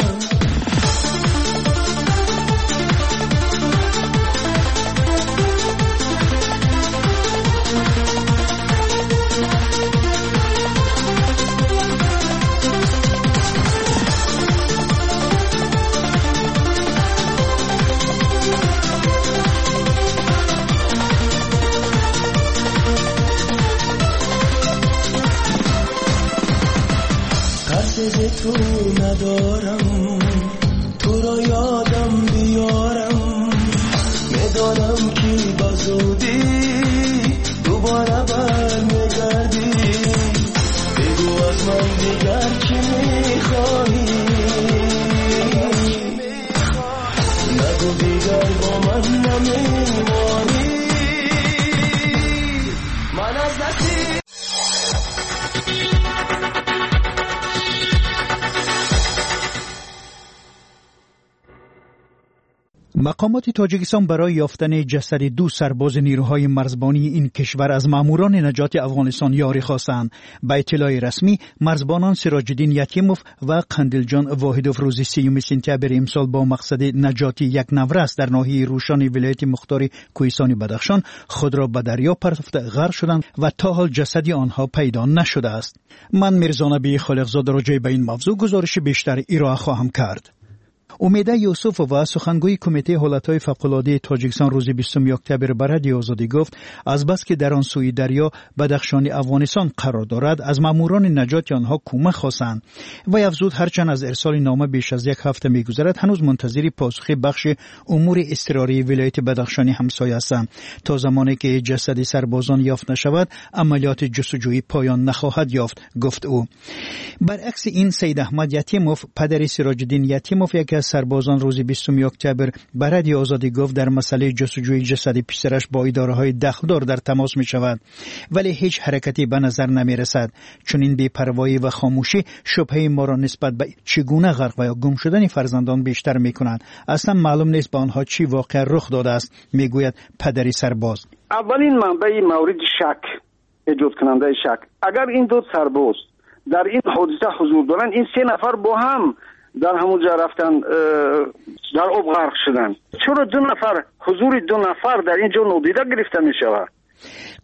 تو ندارم تو را یادم بیارم میدانم که بزودی دوباره برمیگردی بگو از من دیگر چی میخواهی نگو دیگر با من نمیمانی من از دستی مقامات تاجیکستان برای یافتن جسد دو سرباز نیروهای مرزبانی این کشور از ماموران نجات افغانستان یاری خواستند. به اطلاع رسمی مرزبانان سراج‌الدین یتیموف و قندیلجان واحدوف روز 30 سپتامبر امسال با مقصد نجات یک نورس در ناحیه روشان ولایت مختار کوهستان بدخشان خود را به دریا پرتافته غرق شدند و تا حال جسدی آنها پیدا نشده است. من میرزا نبی خالقزاده راجع به این موضوع گزارش بیشتر ارائه خواهم کرد. امیده یوسف و سخنگوی کمیته حالتهای فوق‌العاده تاجیکستان روز 20 اکتبر به رادیو آزادی گفت از بس که در آن سوی دریا بدخشان افغانستان قرار دارد از ماموران نجات آنها کمک خواستند و افزود هرچند از ارسال نامه بیش از یک هفته می‌گذرد هنوز منتظر پاسخ بخش امور اضطراری ولایت بدخشان همسایه هستند تا زمانی که جسد سربازان یافت نشود عملیات جستجویی پایان نخواهد یافت گفت او. برعکس این سید احمد یتیموف پدر سراج‌الدین یتیموف یکی از سربازان روز 20 اکتبر به رادیو آزادی گفت در مسئله جستجوی جسد پسرش با اداره‌های دخلدار در تماس می‌شود ولی هیچ حرکتی به نظر نمی‌رسد چون این بی‌پروایی و خاموشی شبهه ما را نسبت به چگونه غرق و یا گم شدن فرزندان بیشتر می‌کند. اصلا معلوم نیست به آنها چی واقعا رخ داده است میگوید پدری سرباز. اولین منبع مورد شک ایجاد کننده شک اگر این دو سرباز در این حادثه حضور دارند این سه نفر با هم در همونجا رفتن در آب غرق شدن چرا دو نفر حضور دو نفر در اینجا نادیده گرفته می شود؟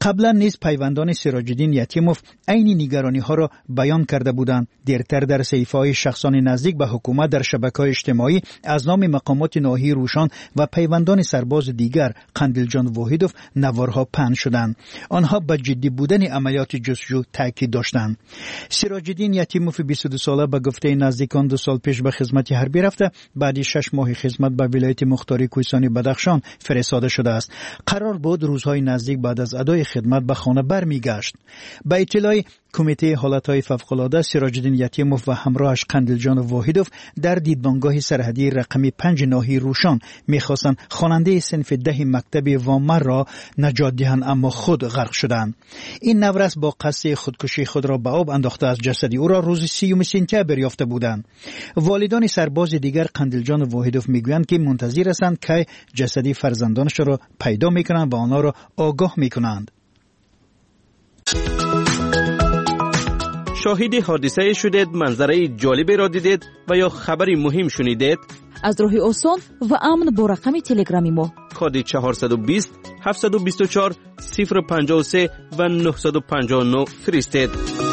قبلا نیز پیوندان سراج‌الدین یتیموف عین نگرانی ها را بیان کرده بودند. دیرتر در صحیفه‌های شخصان نزدیک به حکومت در شبکه‌های اجتماعی از نام مقامات ناحیه روشان و پیوندان سرباز دیگر قندیلجان واحدوف نوارها پهن شدند. آنها به جدی بودن عملیات جستجو تاکید داشتند. سراج‌الدین یتیموف 22 ساله به گفته نزدیکان 2 سال پیش به خدمت حربی رفته، بعد 6 ماه خدمت به ولایت مختاری کوهستانی بدخشان فرستاده شده است. قرار بود روزهای نزدیک بعد از ادای خدمت به خانه برمیگشت. به اطلاع کمیته حالتهای فوق‌العاده، سراج‌الدین یتیموف و همراهش قندیلجان واحدوف در دیدبانگاه سرحدی رقمی 5 ناحیه روشان می‌خواستند خواننده صنف 10 مکتب وامر را نجات دهند، اما خود غرق شدند. این نورس با قصد خودکشی خود را به آب انداخته از جسد او را روز 30 سپتامبر یافته بودند. والدان سرباز دیگر قندیلجان واحدوف میگویند که منتظر هستند که جسد فرزندانش را پیدا میکنند و آنها را آگاه میکنند. شاهد حادثه شدید، منظره جالبی را دیدید و یا خبری مهم شنیدید؟ از راه آسان و امن با رقم تلگرامی ما کد 420 724 053 و 959 فرستید.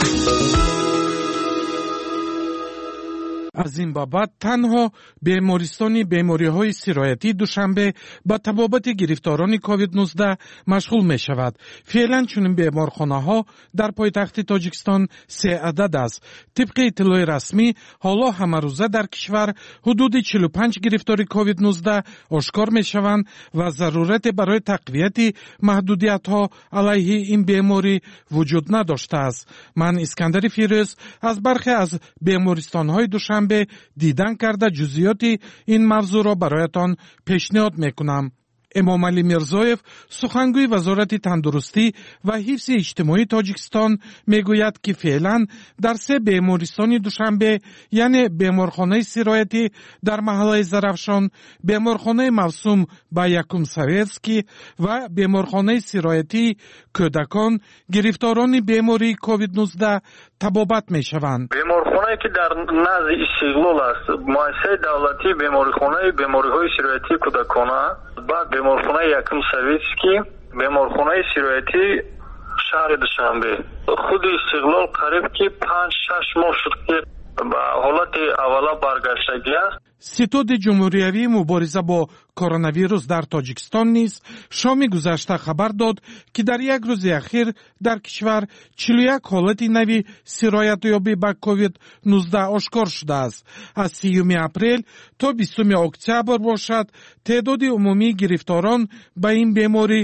از این بابت تنها بیمارستان بیماری‌های سرایتی دوشنبه با تبابت گرفتاران کووید 19 مشغول می شود. فعلا چنین بیمارخانه‌ها در پایتخت تاجیکستان 3 عدد است. طبق اطلاع رسمی حالا همه روزه در کشور حدود 45 گرفتاری کووید 19 آشکار می شوند و ضرورت برای تقویت محدودیت‌ها علیه این بیماری وجود نداشته است. من اسکندر فیروز از برخی از بیمارستان‌های دوشنبه دیدن کرده جزئیات این موضوع را برایتان پیشنهاد میکنم. امام علی میرزایف سخنگوی وزارت تندرستی و حفظ اجتماعی تاجیکستان میگوید که فعلا در 3 بیمارستان دوشنبه، یعنی بیمارخانه سرایتی در محله زرافشان، بیمارخانه موسوم به یکم سویتسکی و بیمارخانه سرایتی کودکان گرفتاران بیماری کووید 19 تبابت می شوند. بیمارخانه‌ای که در نزد استقلال است، مؤسسه دولتی بیمارخانه بیماری‌های سرایتی کودکانه، بعد بیمارخانه یکم سویتسکی، بیمارخانه سرایتی شهر دوشنبه. خود استقلال قریب که 5-6 ماه شد که به حالت اولا برگشتگی است. ستاد جمهوریوی مبارزه با کرونا ویروس در تاجیکستان نیز شام گذشته خبر داد که در یک روز اخیر در کشور 41 حالت نوی سرایت یابی به کووید 19 آشکار شده است. از 30 اپریل تا 20 اکتبر باشد تعداد عمومی گرفتاران به این بیماری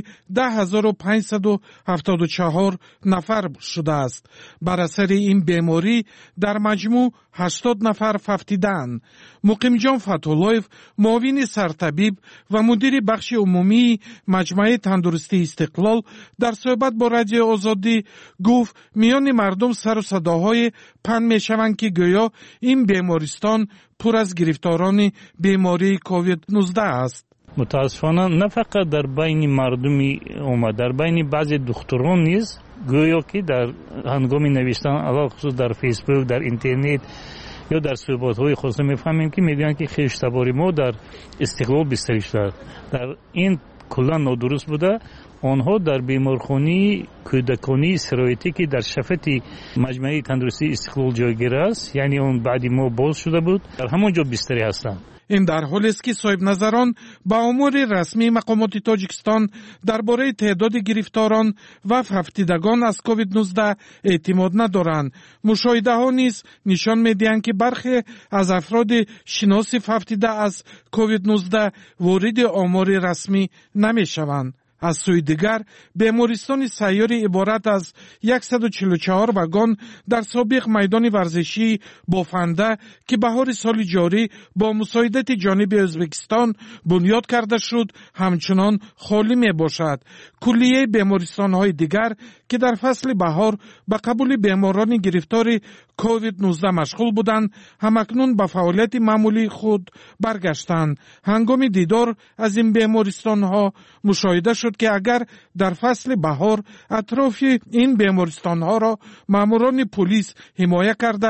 10,574 نفر شده است. بر اثر این بیماری در مجموع 80 نفر فوتیدند. مقیم جان فتح‌الله‌یف، معاون سرطبیب و مدیر بخش عمومی مجمع تندرستی استقلال، در صحبت با رادیو آزادی گفت میان مردم سر و صداهای پهن میشوند که گویا این بیمارستان پر از گرفتاران بیماری کووید 19 است. متاسفانه نه فقط در بین مردمی اومد، در بین بعضی دکتران نیز گویا که در هنگام نوشتن علاوه خصوص در فیسبوک، در اینترنت یا در صحبت‌های خاصه می‌فهمیم که میگن که خیشتباری ما در استقلال بیشتر شده. در این کلا نادرست بوده. آنها در بیمارخانه کودکانی سرایتی که در شفت مجمع تندرستی استقلال جایگیر است، یعنی اون بعدی ما باز شده بود، در همونجا بیشتری هستند. این در حالی است که صاحب نظران با امور رسمی مقامات تاجیکستان درباره تعداد گرفتاران و فوتیدگان از کووید 19 اعتماد ندارند. مشاهده ها نیز نشان می‌دهند که برخی از افراد شناس فوتیده از کووید 19 وارد آمار رسمی نمی‌شوند. از سوی دیگر بیمارستان سیاری عبارت از 144 واگن در سابق میدان ورزشی بافنده که بهار سال جاری با مساعدت جانب ازبکستان بنیاد کرده شد همچنان خالی می باشد. کلیه بیمارستان های دیگر که در فصل بهار به قبول بیماران گرفتار کووید 19 مشغول بودند همکنون به فعالیت معمولی خود برگشتند. هنگام دیدار از این بیمارستان ها مشاهده شد که اگر در فصل بهار اطراف این بیمارستان ها را ماموران پلیس حمایت کرده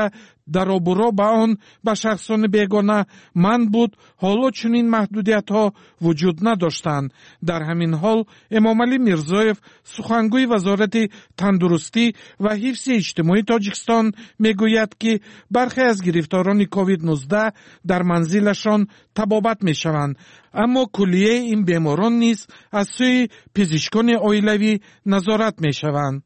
در آبورا به آن به شخصان بیگانه من بود، حالا چنین محدودیت ها وجود نداشتند. در همین حال امام علی میرزایف سخنگوی وزارت تندرستی و حفظ اجتماعی تاجیکستان میگوید که برخی از گرفتاران کووید 19 در منزلشان طبابت میشوند، اما کلیه این بیماران نیز از سوی پزشکان عائلوی نظارت میشوند.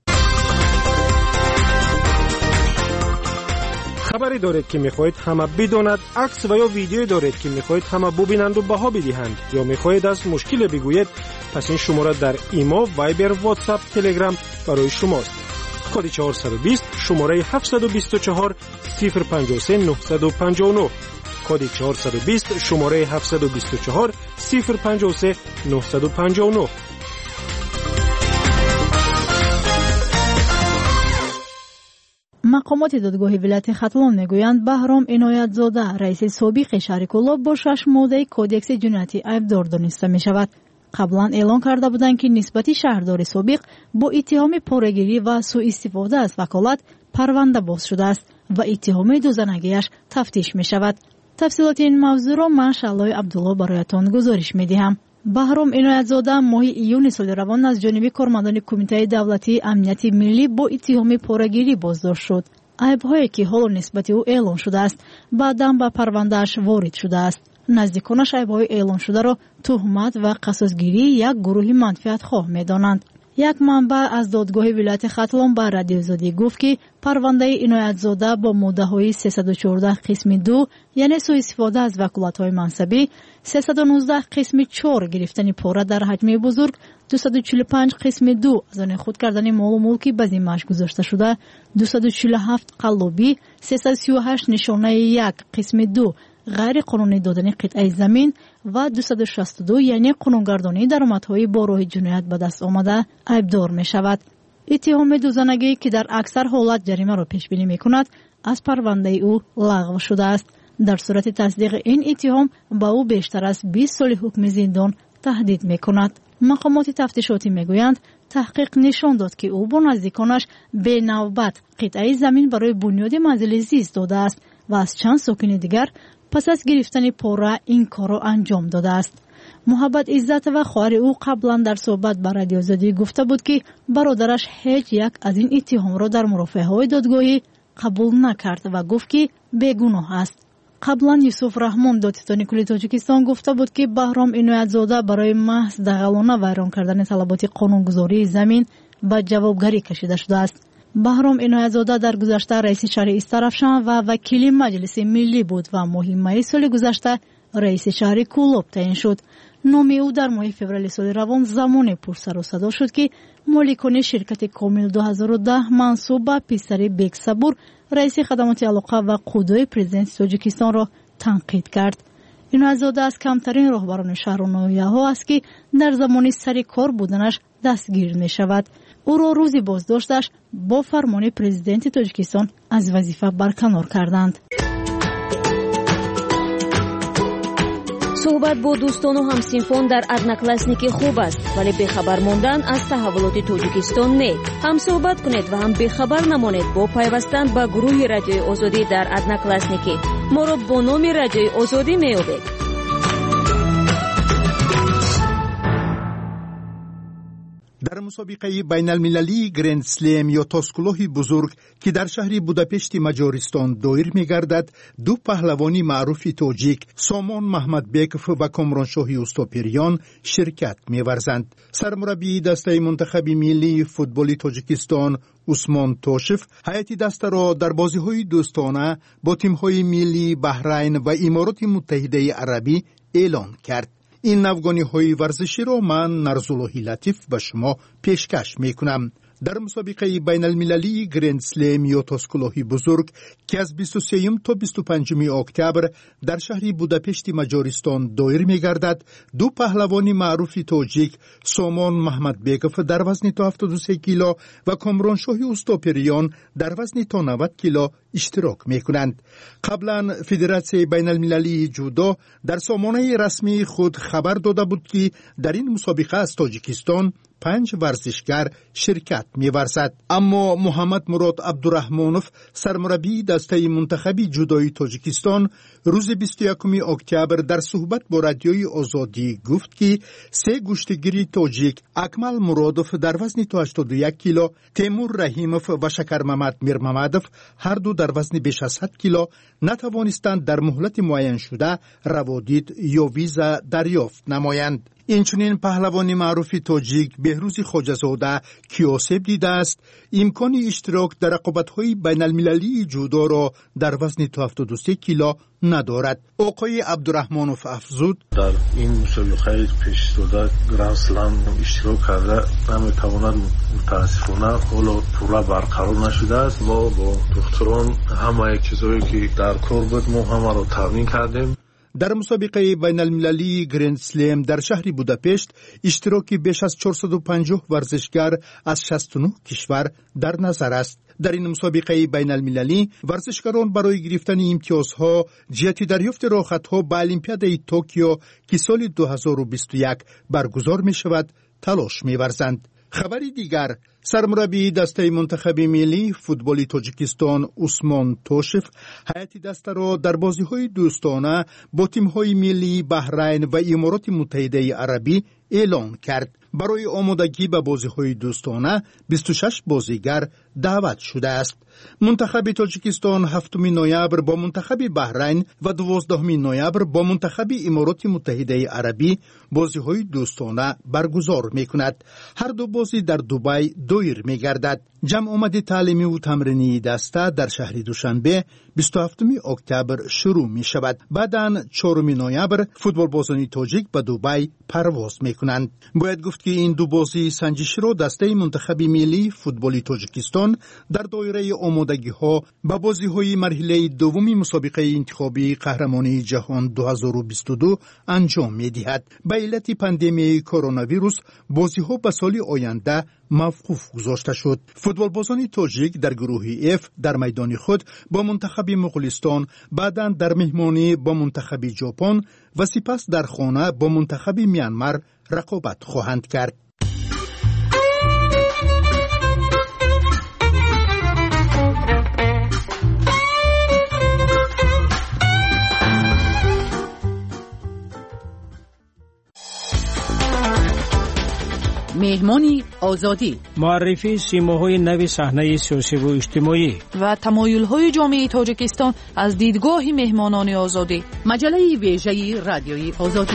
خبری دارید که میخواهید همه بداند، عکس و یا ویدیویی دارید که میخواهید همه ببینند و بها بدهند، یا میخواهید از مشکل بگویید، پس این شماره در ایما، وایبر، واتساپ، تلگرام برای شماست. کد 420 شماره 724 053 959. کد 420 شماره 724 053 959. مقامات دادگاه ولایت ختلان میگویند بهرام عنایت‌زاده رئیس سابق شهرکلاب با 6 ماده کدکس جنایتی ایبدار دانسته می شود. قبلا اعلان کرده بودند که نسبت شهردار سابق با اتهام پاره‌گیری و سوء استفاده از وکالت پرونده باز شده است و اتهام دوزنگیش تفتیش می شود. تفصیلات این موضوع را من شعلای عبدالله برایتان گزارش می دهم. بهرام عنایت‌زاده ماه ایون سال روان از جانب کارمندان کمیته دولتی امنیت ملی با اتهام پاره‌گیری بازداشت شد. عیب‌هایی که حال نسبت او اعلان شده است بعداً به پرونده‌اش وارد شده است. نزدیکانش عیب‌های اعلان شده را تهمت و قصاص‌گیری یک گروه منفعت‌خواه می‌دانند. یک منبع از دادگاه ولایت ختلان به رادیو آزادی گفت که پرونده عنایت‌زاده با ماده‌های 314 قسم 2 یعنی سوء استفاده از وکالت‌های منصبی، 319 قسم 4 گرفتن پاره در حجم بزرگ، 245 قسم 2 از آن خود کردن مال و ملکی به ذمه‌اش گذاشته شده، 247 قلابی، 338 نشانه 1 قسم 2 غیر قانونی دادن قطعه زمین و 262 یعنی قانونگردانی درآمدهای با راه جنایت به دست آمده ایبدار می شود. اتهام دوزنگی که در اکثر حالت جریمه را پیش بینی می کند از پرونده او لغو شده است. در صورت تصدیق این اتهام با او بیشتر از 20 سال حکم زندان تهدید می کند. مقامات تفتیشاتی می گویند تحقیق نشان داد که او با نزدیکانش به نوبت قطعه زمین برای بنیاد منزل زیست داده است و از چند ساکن دیگر پس از گرفتن پاره این کار را انجام داده است. محبت عزت و خواهر او قبلا در صحبت با رادیو آزادی گفته بود که برادرش هیچ یک از این اتهام را در مرافعه‌های دادگاهی قبول نکرد و گفت که بیگناه است. قبلا یوسف رحمان دادستان کلی تاجیکستان گفته بود که بهرام عنایت‌زاده برای محض دغلانه ویران کردن طلبات قانونگذاری زمین به جوابگری کشیده شده است. بهرام عنایت‌زاده در گذشته رئیس شهر استرافشان و وکیل مجلس ملی بود و ماه می سال گذشته رئیس شهر کولوب تعیین شد. نام او در ماه فوریه سال روان زمان پر سر و صدا شد که مالکان شرکت کامل 2010 منصوب به پسر بیگ صبور رئیس خدمات علاقه و قدوی پرزیدنت تاجیکستان را تنقید کرد. عنایت‌زاده از کمترین راهبران شهر و ناحیه‌ها است که در زمان سر کار بودنش دستگیر می شود. او را روزی بازداشتش با فرمان پرزیدنت تاجیکستان از وظیفه برکنار کردند. صحبت با دوستان و همسینفان در ادناکلاسنیکی خوب است، ولی بخبر ماندن از تحولات تاجیکستان نه. هم صحبت کنید و هم بخبر نمانید با پیوستن به گروه رادیوی آزادی در ادناکلاسنیکی. ما را با نام رادیوی آزادی می‌یابید. در مسابقه بین المللی گرند سلم یا تاسکلوه بزرگ که در شهر بوداپشت مجارستان دایر می گردد، دو پهلوانی معروف تاجیک سامان محمد بیکف و کامرانشاه اوستاپریان شرکت می ورزند. سرمربی دسته منتخب ملی فوتبال تاجیکستان عثمان توشف هیئت دسته را در بازی‌های دوستانه با تیم‌های ملی بحرین و امارات متحده عربی اعلان کرد. این نوگانی‌های ورزشی را من نرزاللهی لطیف به شما پیشکش می‌کنم. در مسابقه بین المللی گرند سلم یا تاسکلوه بزرگ که از 23 تا 25 اکتبر در شهر بوداپشت مجارستان دایر می‌گردد، دو پهلوانی معروف تاجیک سامان محمد بیکف در وزن تا 73 کیلو و کامرانشاه اوستاپریان در وزن تا 90 کیلو اشتراک می‌کنند. قبلا فدراسیون بین المللی جودو در سامانه رسمی خود خبر داده بود که در این مسابقه از تاجیکستان 5 ورزشگر شرکت می‌ورزد. اما محمد مراد عبدالرحمانوف سرمربی دسته منتخب جودوی تاجیکستان روز 21 اکتبر در صحبت با رادیوی آزادی گفت که 3 گشتگیر تاجیک اکمل مرادوف در وزن 81 کیلو، تیمور رحیموف و شکرممد میرممدوف هر دو در وزن بیش از 100 کیلو نتوانستند در مهلت معین شده روادید یا ویزا دریافت نمایند. اینچنین پهلوان معروف تاجیک بهروز خواجه‌زاده کیاسب دیده است امکان اشتراک در رقابت‌های بین المللی جودو را در وزن 73 کیلو ندارد. آقای عبدالرحمانوف افزود در این مسابقه پیش داده گرند سلم اشتراک کرده نمیتواند، متاسفانه حالا پورا برقرار نشده است. ما با دکتران همه چیزایی که در کار بود ما همه را تامین کردیم. در مسابقه بین المللی گرند سلم در شهر بوداپشت اشتراکی بیش از 450 ورزشگر از 69 کشور در نظر است. در این مسابقه بین المللی ورزشکاران برای گرفتن امتیازها جهت دریافت راحت‌ها به المپیاد توکیو که سال 2021 برگزار می شود تلاش می ورزند. خبری دیگر، سرمربی دسته منتخب ملی فوتبال تاجیکستان عثمان توشف هیئت دسته را در بازی‌های دوستانه با تیم‌های ملی بحرین و امارات متحده عربی اعلان کرد. برای آمادگی به بازی‌های دوستانه 26 بازیگر دعوت شده است. منتخب تاجیکستان 7 نوامبر با منتخب بحرین و 12 نوامبر با منتخب امارات متحده عربی بازی‌های دوستانه برگزار می‌کند. هر دو بازی در دبی دایر می‌گردد. جمع آمد تعلیمی و تمرینی دسته در شهر دوشنبه 27 اکتبر شروع می‌شود. بعداً 4 نوامبر فوتبال بازان تاجیک به دبی پرواز می‌کنند. باید گفت که این دو بازی سنجشی را دسته منتخب ملی فوتبال تاجیکستان در دایره آمادگی‌ها به بازی‌های مرحله دوم مسابقه انتخابی قهرمانی جهان 2022 انجام می‌دهد. به علت پاندمی کرونا ویروس بازی‌ها به سال آینده موقوف گذاشته شد. فوتبال بازان تاجیک در گروه F در میدان خود با منتخب مغولستان، بعداً در مهمانی با منتخب ژاپن و سپس در خانه با منتخب میانمار رقابت خواهند کرد. مهمانی آزادی، معرفی سیماهای نو صحنه سیاسی و اجتماعی و تمایل‌های جامعه تاجیکستان از دیدگاه مهمانان آزادی. مجله ویژه رادیوی آزادی.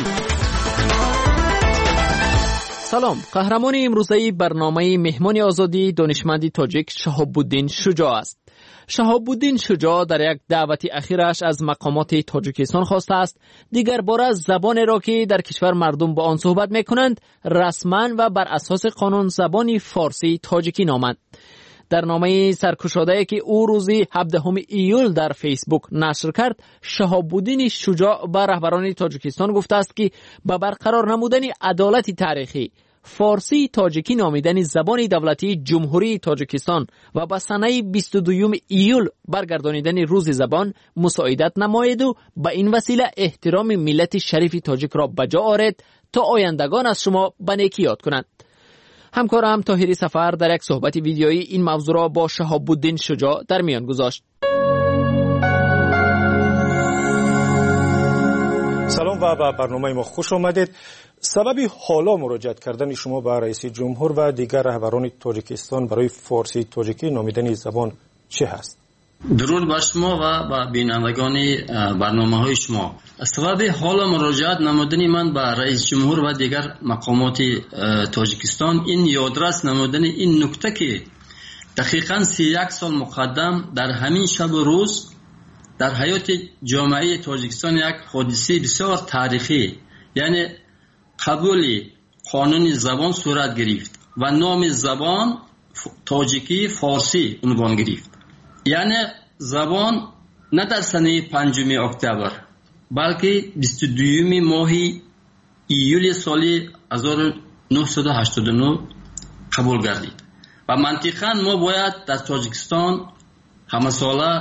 سلام، قهرمان امروزه برنامه مهمان آزادی دانشمند تاجیک شهاب الدین شجاع است. شهاب الدین شجاع در یک دعوت اخیرش از مقامات تاجیکستان خواسته است دیگر باره زبان را که در کشور مردم با آن صحبت میکنند رسما و بر اساس قانون زبان فارسی تاجیکی نامند. در نامه سرگشاده‌ای که او روز 17 ایول در فیسبوک نشر کرد، شهاب الدین شجاع به رهبران تاجیکستان گفته است که با برقرار نمودن عدالت تاریخی فارسی تاجیکی نامیدن زبان دولتی جمهوری تاجیکستان و با سنه 22 ایول برگردانیدن روز زبان مساعدت نماید و به این وسیله احترام ملت شریف تاجیک را بجا آورد تا آیندگان از شما به نیکی یاد کنند. همکارم طاهری سفر در یک صحبت ویدیویی این موضوع را با شهاب الدین شجاع در میان گذاشت. سلام و به برنامه ما خوش آمدید. سبب حالا مراجعت کردن شما به رئیس جمهور و دیگر رهبران تاجیکستان برای فارسی تاجیکی نامیدن زبان چه هست؟ درود بر شما و به بینندگان برنامه های شما. سبب حالا مراجعت نمودن من به رئیس جمهور و دیگر مقامات تاجیکستان این یادرس نمودن این نکته که دقیقاً 31 سال مقدم در همین شب و روز در حیات جامعه تاجیکستان یک حادثه بسیار تاریخی یعنی قبول قانون زبان صورت گرفت و نام زبان تاجیکی فارسی عنوان گرفت. یعنی زبان نه در سنه 5 اکتبر بلکه 22 ماه ایول سال 1989 قبول گردید و منطقاً ما باید در تاجیکستان همه ساله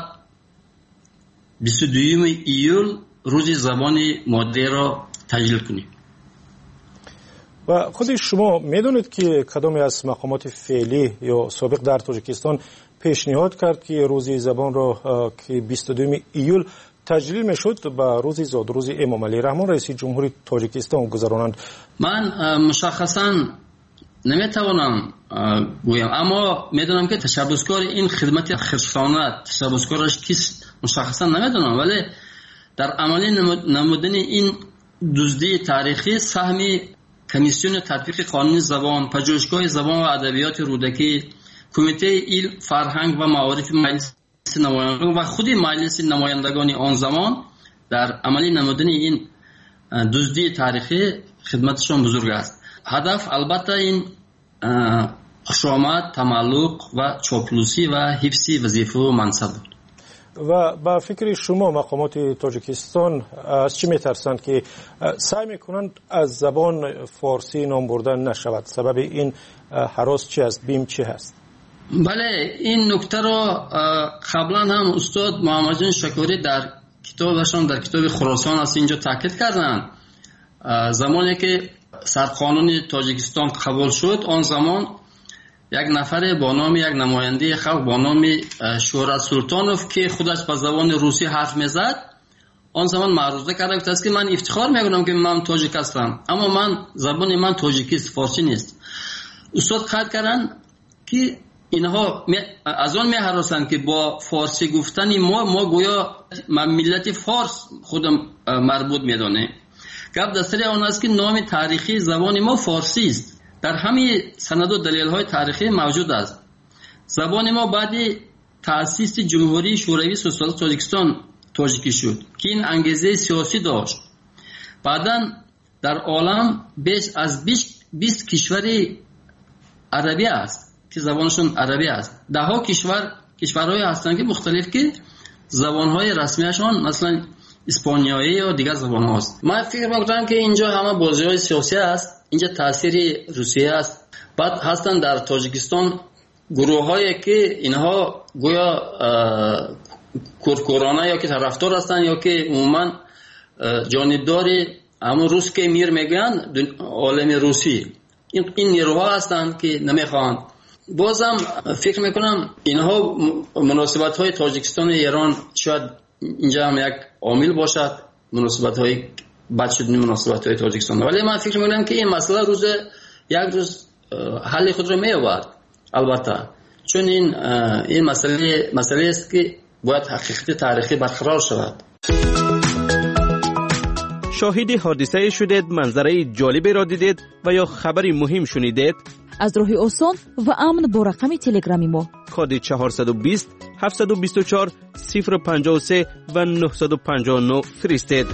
22 ایول روز زبان مادری را تجلیل کنیم. و خود شما میدونید که کدامی از مقامات فعلی یا سابق در تاجیکستان پیشنهاد کرد که روز زبان را که 22 ایول تجلیل میشد به روز زاد روز امام علی رحمان رئیس جمهوری تاجیکستان گذرانند؟ من مشخصا نمیتوانم گویم، اما میدونم که تشبسکار این خدمت خرسانه تشبسکارش کیست مشخصا نمیدونم، ولی در عملی نمودن این دزدی تاریخی سهمی کمیسیون تطبیق قانون زبان، پژوهشگاه زبان و ادبیات رودکی، کمیته علم، فرهنگ و معارف مجلس نمایندگان و خود مجلس نمایندگان آن زمان در عملی نمودن این دزدی تاریخی خدمتشان بزرگ است. هدف البته این خشونت، تملق و چاپلوسی و حفظ وظیفه و منصب بود. و با فکر شما مقامات تاجیکستان از چی میترسند که سعی میکنند از زبان فارسی نام بردن نشود؟ سبب این هراس چی است؟ بیم چی هست؟ بله، این نکته را قبلا هم استاد محمد جان شکوری در کتابشان در کتاب خراسان از اینجا تاکید کردند. زمانی که سرقانون تاجیکستان قبول شد، آن زمان یک نفر با نام یک نماینده خلق با نام شهرت سلطانوف که خودش به زبان روسی حرف میزد، آن زمان معروضه کرده بود که من افتخار میکنم که من تاجیک هستم، اما من زبان من تاجیکی است، فارسی نیست. استاد قید کردن که اینها از آن می‌هراسند که با فارسی گفتن ما گویا ملت فارس خودم مربوط میدانه. گپ دستری آن است که نام تاریخی زبان ما فارسی است. در همین سند و دلیل‌های تاریخی موجود است. زبان ما بعد تأسیس جمهوری شوروی سوسیالیست تاجیکستان تاجیکی شد که این انگیزه سیاسی داشت. بعداً در عالم بیش از 20 کشور عربی است که زبانشون عربی است. ده‌ها کشورهای هستند که مختلف که زبان‌های رسمیشان مثلا اسپانیایی یا دیگر زبان هاست. من فکر می‌کنم که اینجا همه بازی‌های سیاسی است، اینجا تاثیر روسیه است. بعد هستند در تاجیکستان گروه‌هایی که اینها گویا کورکورانه یا که طرفدار هستند یا که عموما جانبدار همون روس که میر میگن عالم روسی، این نیروها هستند که نمیخوان. بازم فکر میکنم اینها مناسبت‌های تاجیکستان و ایران شاید اینجا هم یک عامل باشد، مناسبت‌های بد شدن مناسبت‌های تاجیکستان، ولی من فکر میکنم که این مسئله یک روز حل خود را می‌یابد. البته چون این مسئله است که باید حقیقت تاریخی برقرار شود. شاهد حادثه شدید، منظره جالبی را دیدید و یا خبری مهم شنیدید؟ از راه آسان و امن با رقم تلگرامی ما کد 420 724 053 و 959 فرستید.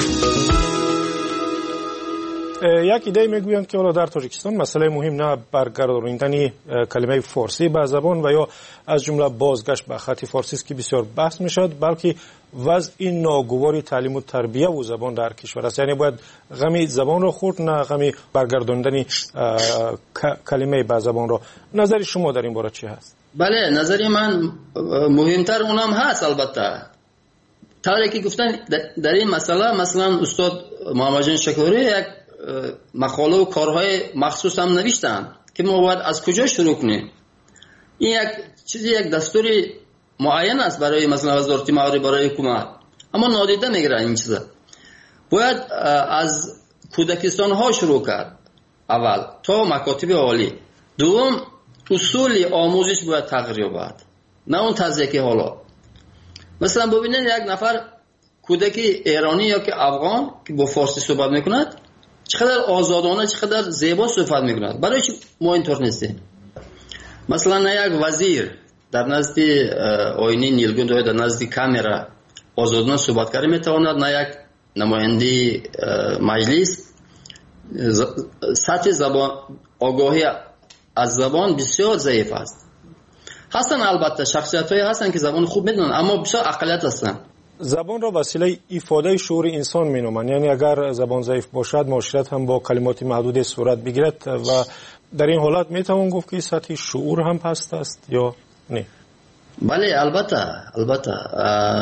یک ایده میگویند که حالا در تاجیکستان مسئله مهم نه برگرداندن کلمه فارسی به زبان و یا از جمله بازگشت به خط فارسی است که بسیار بحث میشد، بلکه وضع ناگوار تعلیم و تربیه و زبان در کشور است. یعنی باید غمی زبان را خورد، نه غمی برگرداندن کلمه به زبان را. نظر شما در این باره چی هست؟ بله، نظر من مهمتر اونم هست. البته طوری که گفتن در این مسئله، مثلا استاد محمد جان شکوری یک مقاله و کارهای مخصوص هم نوشتن که ما باید از کجا شروع کنیم. این یک دستوری معین است برای مثلا وزارت معارف، برای حکومت، اما نادیده میگیرن این چیزا. باید از کودکستان ها شروع کرد اول تا مکاتب عالی. دوم اصول آموزش باید تغییر یابد، نه اون طرزی که حالا. مثلا ببینید یک نفر کودک ایرانی یا که افغان که با فارسی صحبت میکند چقدر آزادانه، چقدر زیبا صحبت میکند. برای چی ما اینطور نیستیم؟ مثلا نه یک وزیر در نزد آینه نیلگون یا در نزد کامرا آزادانه صحبت کردن میتواند، نه یک نماینده مجلس. سطح زبان آگاهی از زبان بسیار ضعیف است. هستن البته شخصیت‌هایی هستن که زبان خوب میدونن، اما بسیار اقلیت هستن. زبان را وسیله ایفاده شعور انسان مینامند. یعنی اگر زبان ضعیف باشد، معاشرت هم با کلمات محدود صورت بگیرد و در این حالت میتوان گفت که سطح شعور هم پست است یا نه؟ بله، البته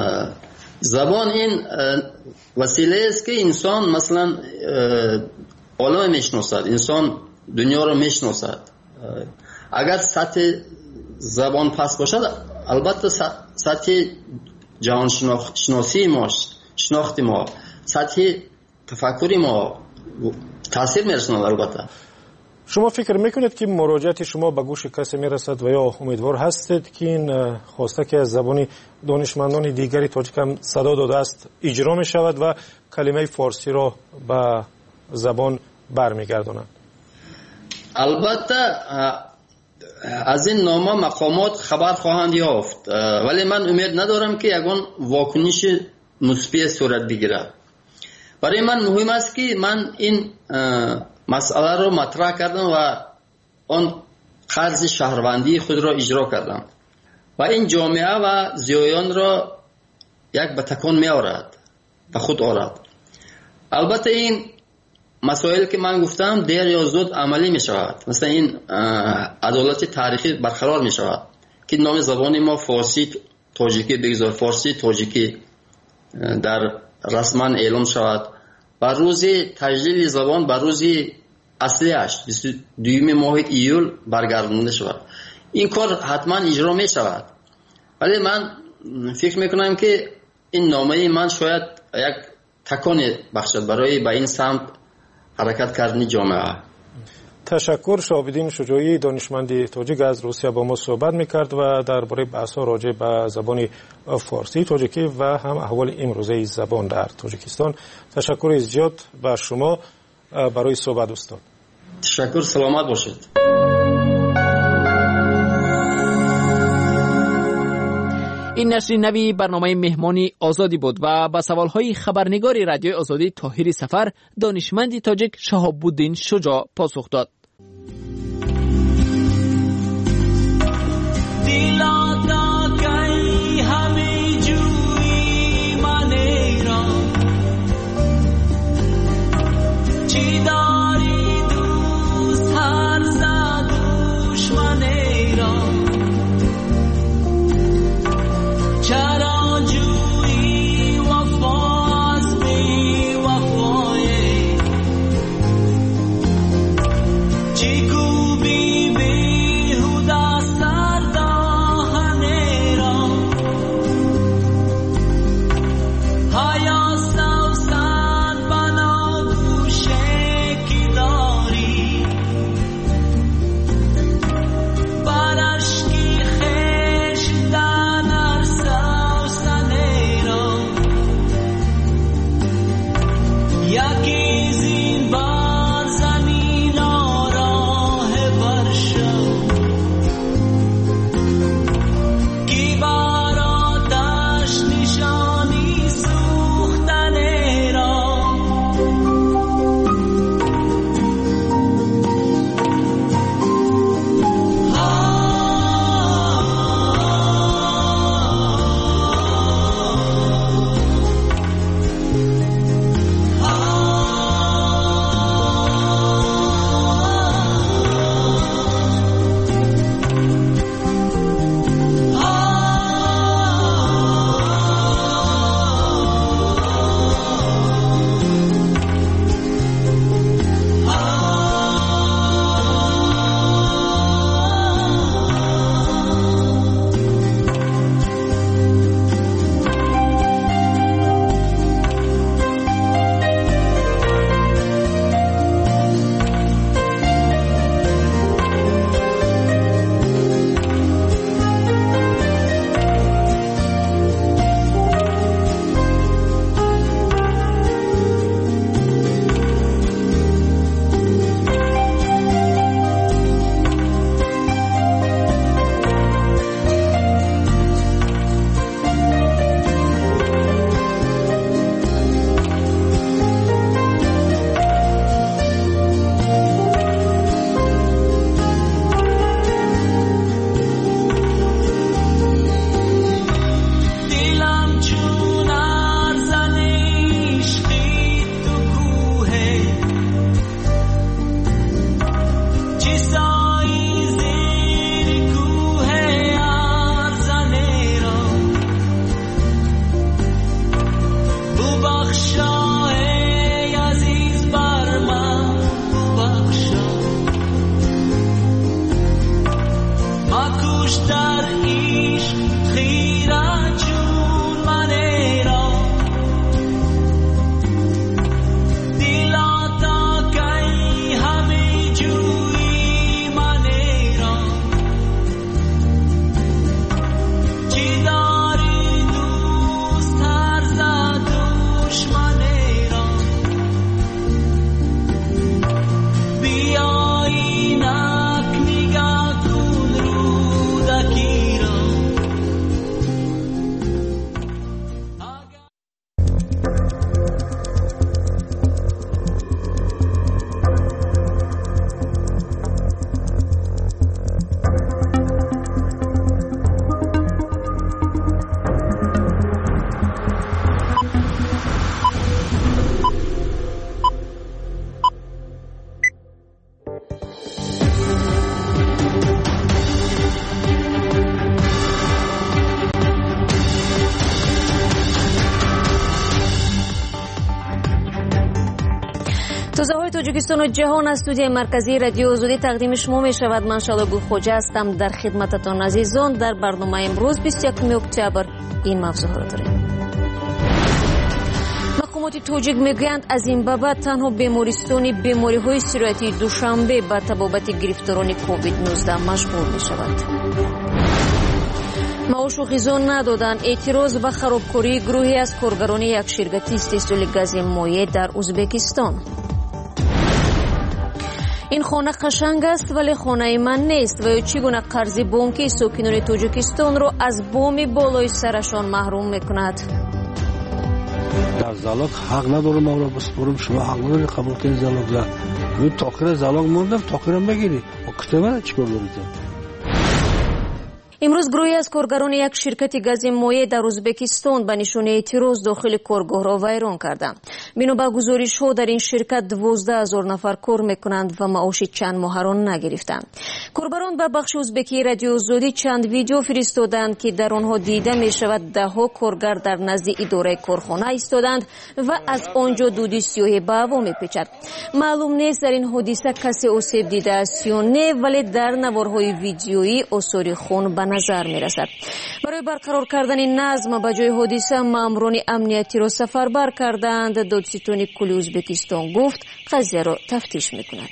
زبان این وسیله است که انسان مثلا عالم میشناسد، انسان دنیا رو میشناسد. اگر سطح زبان پست باشد، البته سطح جهان شناسی ما، شناخت ما، سطح تفکری ما تاثیر میرساند. البته شما فکر میکنید که مراجعت شما به گوش کسی میرسد و یا امیدوار هستید که این خواسته که از زبان دانشمندان دیگری تاجیک هم صدا داده است اجرا می شود و کلمه فارسی را به زبان برمیگردانند؟ البته از این نامه مقامات خبر خواهند یافت، ولی من امید ندارم که یگان واکنش مثبت صورت بگیرد. برای من مهم است که من این مسئله رو مطرح کردم و آن قرض شهروندی خود را اجرا کردم و این جامعه و زیایان را یک به تکان می آورد، به خود آورد. البته این مسائل که من گفتم دیر یا زود عملی می شود. مثلا این عدالت تاریخی برقرار می شود که نام زبان ما فارسی تاجیکی بگذار، فارسی تاجیکی در رسما اعلام شود و روز تجلیل زبان به روز اصلیش 22 ماه ایول برگردانده شود. این کار حتما اجرا می شود، ولی من فکر می کنم که این نامه من شاید یک تکان بخشد برای به این سمت حرکت کردن جامعه. تشکر. شهاب‌الدین شجاعی دانشمند تاجیک از روسیه با ما صحبت میکرد و درباره بحث‌ها راجع به زبان فارسی تاجیکی و هم احوال امروزه زبان در تاجیکستان. تشکر از زیاد بر شما برای صحبت استاد. تشکر، سلامت باشید. این نشر نوی برنامه مهمانی آزادی بود و با سوالهای خبرنگار رادیوی آزادی طاهر سفر دانشمند تاجیک شهاب‌الدین شجاع پاسخ داد. شاه عزیز بر من توزه‌های تاجیکستان و جهان از استودیوی مرکزی رادیو آزادی تقدیم شما می شود. من شالو خوجا هستم در خدمتتان عزیزان. در برنامه امروز 21 اکتبر این موضوع را داریم. مقامات تاجیک میگویند از این بابت تنها بیمارستان بیماری‌های سیرایتی دوشنبه با تبابت گرفتاران کووید 19 مشغول می شود. معاش و غذا ندادن، اعتراض و خرابکاری گروهی از کارگران یک شرکت استحصال گاز مایع در ازبکستان. این خانه قشنگ است ولی خانه من نیست و چگونه قرض بانکی ساکنان تاجیکستان را از بام بالای سرشان محروم میکند؟ در زالاق حق ندارم ما را بسپرم، شما حق نداری قبول کنید زالاق را. من تاخیر زالاق موندم، تاخیرم بگیری. کشته من چیکار دارید؟ امروز گروهی از کارگران یک شرکت گاز مایع در ازبکستان به نشانه اعتراض داخل کارگاه را ویران کردند. بنابر گزارش‌ها در این شرکت 12,000 نفر کار میکنند و معاش چند ماه را نگرفتند. کاربران به بخش ازبکی رادیو آزادی چند ویدیو فرستادند که در آنها دیده میشود ده‌ها کارگر در نزد اداره کارخانه ایستادند و از آنجا دود سیاه به هوا میپیچد. معلوم نیست در این حادثه کسی آسیب دیده است یا نه، ولی در نوارهای ویدیویی آثار خون به نظر می رسد. برای برقرار کردن نظم به جای حادثه ماموران امنیتی را سفربر کردند. دادستان کل ازبکستان گفت قضیه را تفتیش می کند.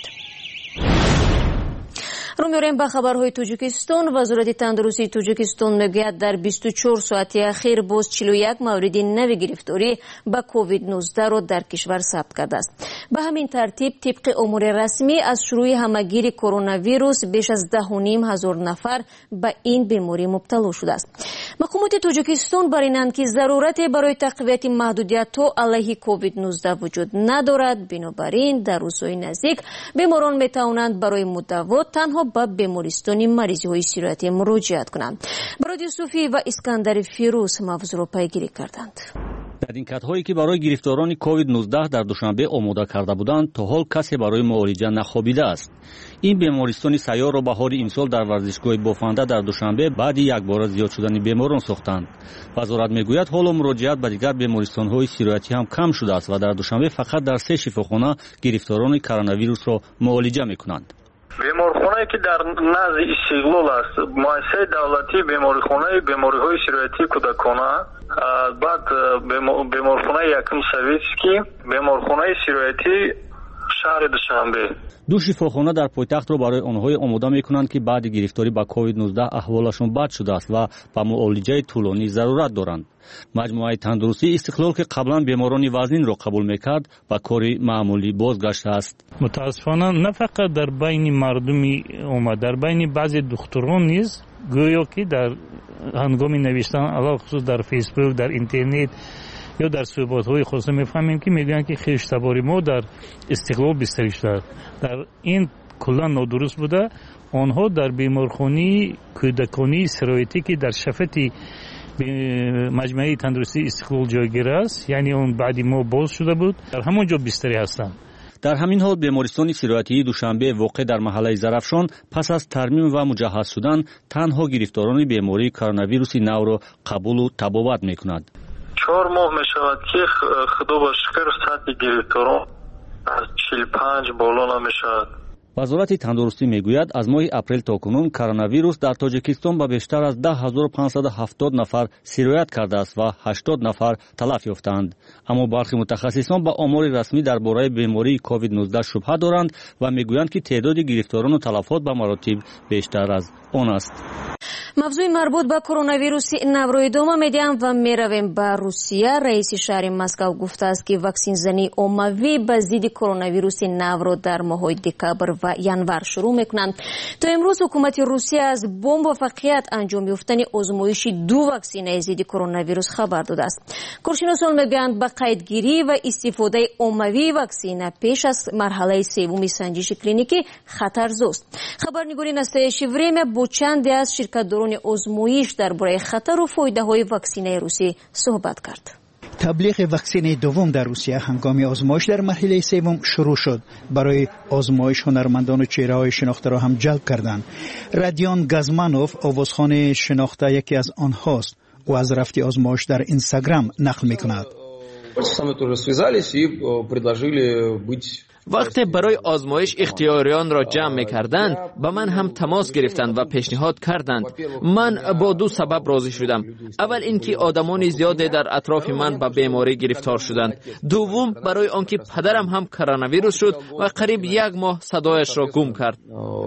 رو می‌ریم به خبرهای تاجیکستان. وزارت تندرستی تاجیکستان میگوید در 24 ساعت اخیر باز 41 مورد نو گرفتاری با کووید 19 را در کشور ثبت کرده است. به همین ترتیب طبق امور رسمی از شروع همهگیری کرونا ویروس بیش از 10,500 نفر به این بیماری مبتلا شده است. مقامات تاجیکستان برینند که ضرورتی برای تقویت محدودیت‌ها علیه کووید 19 وجود ندارد. بنابراین در روزهای نزدیک بیماران میتوانند برای مداوات تنها به بیمارستان مریضی‌های سیرایتی مراجعت کنند. برادر صوفی و اسکندر فیروز موضوع را پیگیری کردند. تدینکات‌هایی که برای گرفتاران کووید 19 در دوشنبه آماده کرده بودند تا حال کسی برای معالجه نخوابیده است. این بیمارستان سیار را بهار امسال در ورزشگاه بافنده در دوشنبه بعد یک بار زیاد شدن بیماران ساختند. وزارت میگوید حالا مراجعت به دیگر بیمارستان‌های سیرایتی هم کم شده است و در دوشنبه فقط در 3 شفاخانه گرفتاران کرونا ویروس را معالجه می‌کنند. بیمارخانه‌ای که در نزد استقلال است، مؤسسه دولتی بیماری‌های سیرایتی کودکانه، بعد بیمارخانه یکم سویتسکی، بیمارخانه سیرایتی شهر دوشنبه. دو شفاخانه در پایتخت را برای آنها آماده می‌کنند که بعد گرفتاری با کووید 19 احوالشان بد شده است و به معالجه طولانی ضرورت دارند. مجموعه تندرستی استقلال که قبلا بیماران وزنین را قبول میکرد و کاری معمولی بازگشته است. متاسفانه نه فقط در بین مردمی اومد، در بین بعضی دکتران نیز گویا که در هنگام نوشتن علاوه خصوص در فیسبوک، در اینترنت یا در صحبت‌های خاص می‌فهمیم که میگن که خیشتباری ما در استقلال بستری شده. در این کلا نادرست بوده. آنها در بیمارخانه کودکانی سرایتی که در شفت مجموعه تندرستی استقلال جایگیر است، یعنی اون بعدی ما باز شده بود، در همونجا بستری هستند. در همین حال بیمارستان سیرایتی دوشنبه واقع در محله زرافشان پس از ترمیم و مجهز شدن تنها گرفتاران بیماری کرونا ویروس نو را قبول و تبابت می‌کند. 4 ماه می‌شود که خدا با شکر سطح گرفتاران از 45 بالا نمی‌شود. وزارت تندرستی میگوید از ماه اپریل تا کنون کرونا ویروس در تاجیکستان به بیشتر از 10,570 نفر سیرایت کرده است و 80 نفر تلف یافتند. اما برخی متخصصان با آمار رسمی درباره بیماری کووید 19 شبهه دارند و میگویند که تعداد گرفتاران و تلفات به مراتب بیشتر از آن است. موضوع مربوط به کرونا ویروس نو را ادامه میدیم و میرویم به روسیه. رئیس شهر مسکو گفته است که واکسن زنی عمومی به ضد کرونا ویروس نو را در ماه دکامبر و ینور شروع میکنند. تا امروز حکومت روسیه از با موفقیت انجام یافتن آزمایش 2 واکسن ضد کرونا ویروس خبر داده است. کارشناسان میگویند به قیدگیری و استفاده عمومی واکسن پیش از مرحله سوم سنجش کلینیکی خطرزاست. خبرنگار نستایش وریم با چند از شرکت‌داران آزمایش درباره خطر و فایده‌های واکسن روسی صحبت کرد. تبلیغ واکسن دوم در روسیه هنگام آزمایش در مرحله سوم شروع شد. برای آزمایش هنرمندان و چهره‌های شناخته را هم جلب کردند. رادیون گازمانوف آوازخوان شناخته یکی از آنهاست و از رفت آزمایش در اینستاگرام نقل می‌کند. وقتی برای آزمایش اختیاریان را جمع می‌کردند به من هم تماس گرفتند و پیشنهاد کردند. من با دو سبب راضی شدم. اول اینکه آدمان زیادی در اطراف من به بیماری گرفتار شدند. دوم برای آنکه پدرم هم کرونا ویروس شد و قریب 1 ماه صدایش را گم کرد.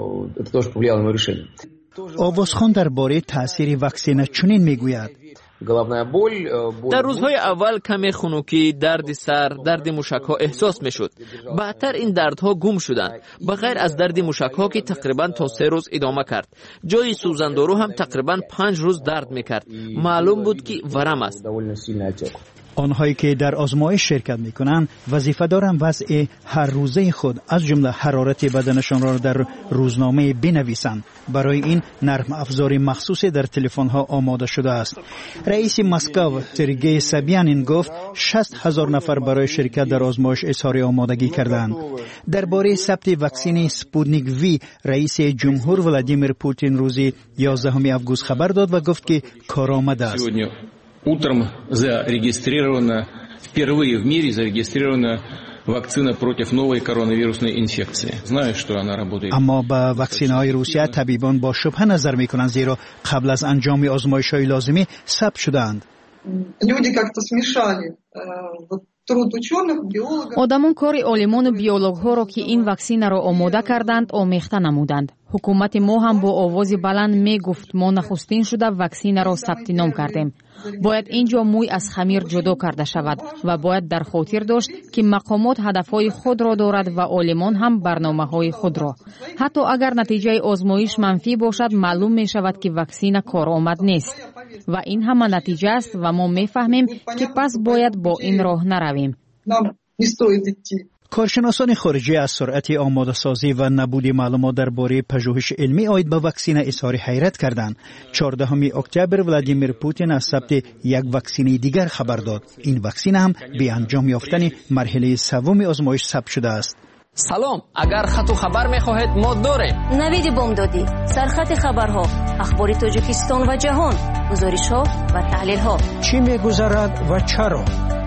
آوازخان درباره تاثیر واکسن چنین میگوید: در روزهای اول کمی خنکی، درد سر، درد موشک‌ها احساس می‌شد. بعدتر این دردها گم شدند. بغیر از درد موشک‌ها که تقریباً تا 3 روز ادامه کرد. جای سوزندارو هم تقریباً 5 روز درد می‌کرد. معلوم بود که ورم است. آنهایی که در آزمایش شرکت می‌کنند وظیفه دارند وضع هر روزه خود از جمله حرارت بدنشان را در روزنامه بنویسند. برای این نرم افزار مخصوصی در تلفن‌ها آماده شده است. رئیس مسکو سرگئی سابیانین گفت 60,000 نفر برای شرکت در آزمایش اظهار آمادگی کردند. درباره ثبت واکسن سپوتنیک وی رئیس جمهور ولادیمیر پوتین روز 11 آگوست خبر داد و گفت که کارآمد است. Утром впервые в мире зарегистрирована вакцина против новой коронавирусной инфекции. Знаю, что она работает. اما با واکسن‌های روسیه طبیبان با شبهه نظر می‌کنند زیرا قبل از انجام آزمایش‌های لازمی ثبت شدند. Люди как-то смешали труд ученых, биологов. آدمان کار عالمان و بیولوژها را که این واکسن را آماده کردند آمیخته نمودند. حکومت ما هم با آواز بلند میگفت ما نخستین شده واکسن را ثبت نام کردیم. باید اینجا موی از خمیر جدا کرده شود و باید در خاطر داشت که مقامات هدفهای خود را دارد و عالمان هم برنامه‌های خود را. حتی اگر نتیجه آزمایش منفی باشد معلوم می شود که واکسن کارآمد نیست و این هم نتیجه است و ما میفهمیم که پس باید با این راه نرویم. کارشناسان خارجی از سرعت آماده سازی و نبود معلومات درباره پژوهش علمی عاید به واکسن اظهار حیرت کردند. 14 اکتبر ولادیمیر پوتین از ثبت یک واکسن دیگر خبر داد. این واکسن هم به انجام یافتن مرحله سوم آزمایش ثبت شده است. سلام، اگر خط و خبر می‌خواهید ما داریم. نوید بامدادی، سرخط خبرها، اخبار تاجیکستان و جهان، گزارش‌ها و تحلیل‌ها. چی می‌گذرد و چرا؟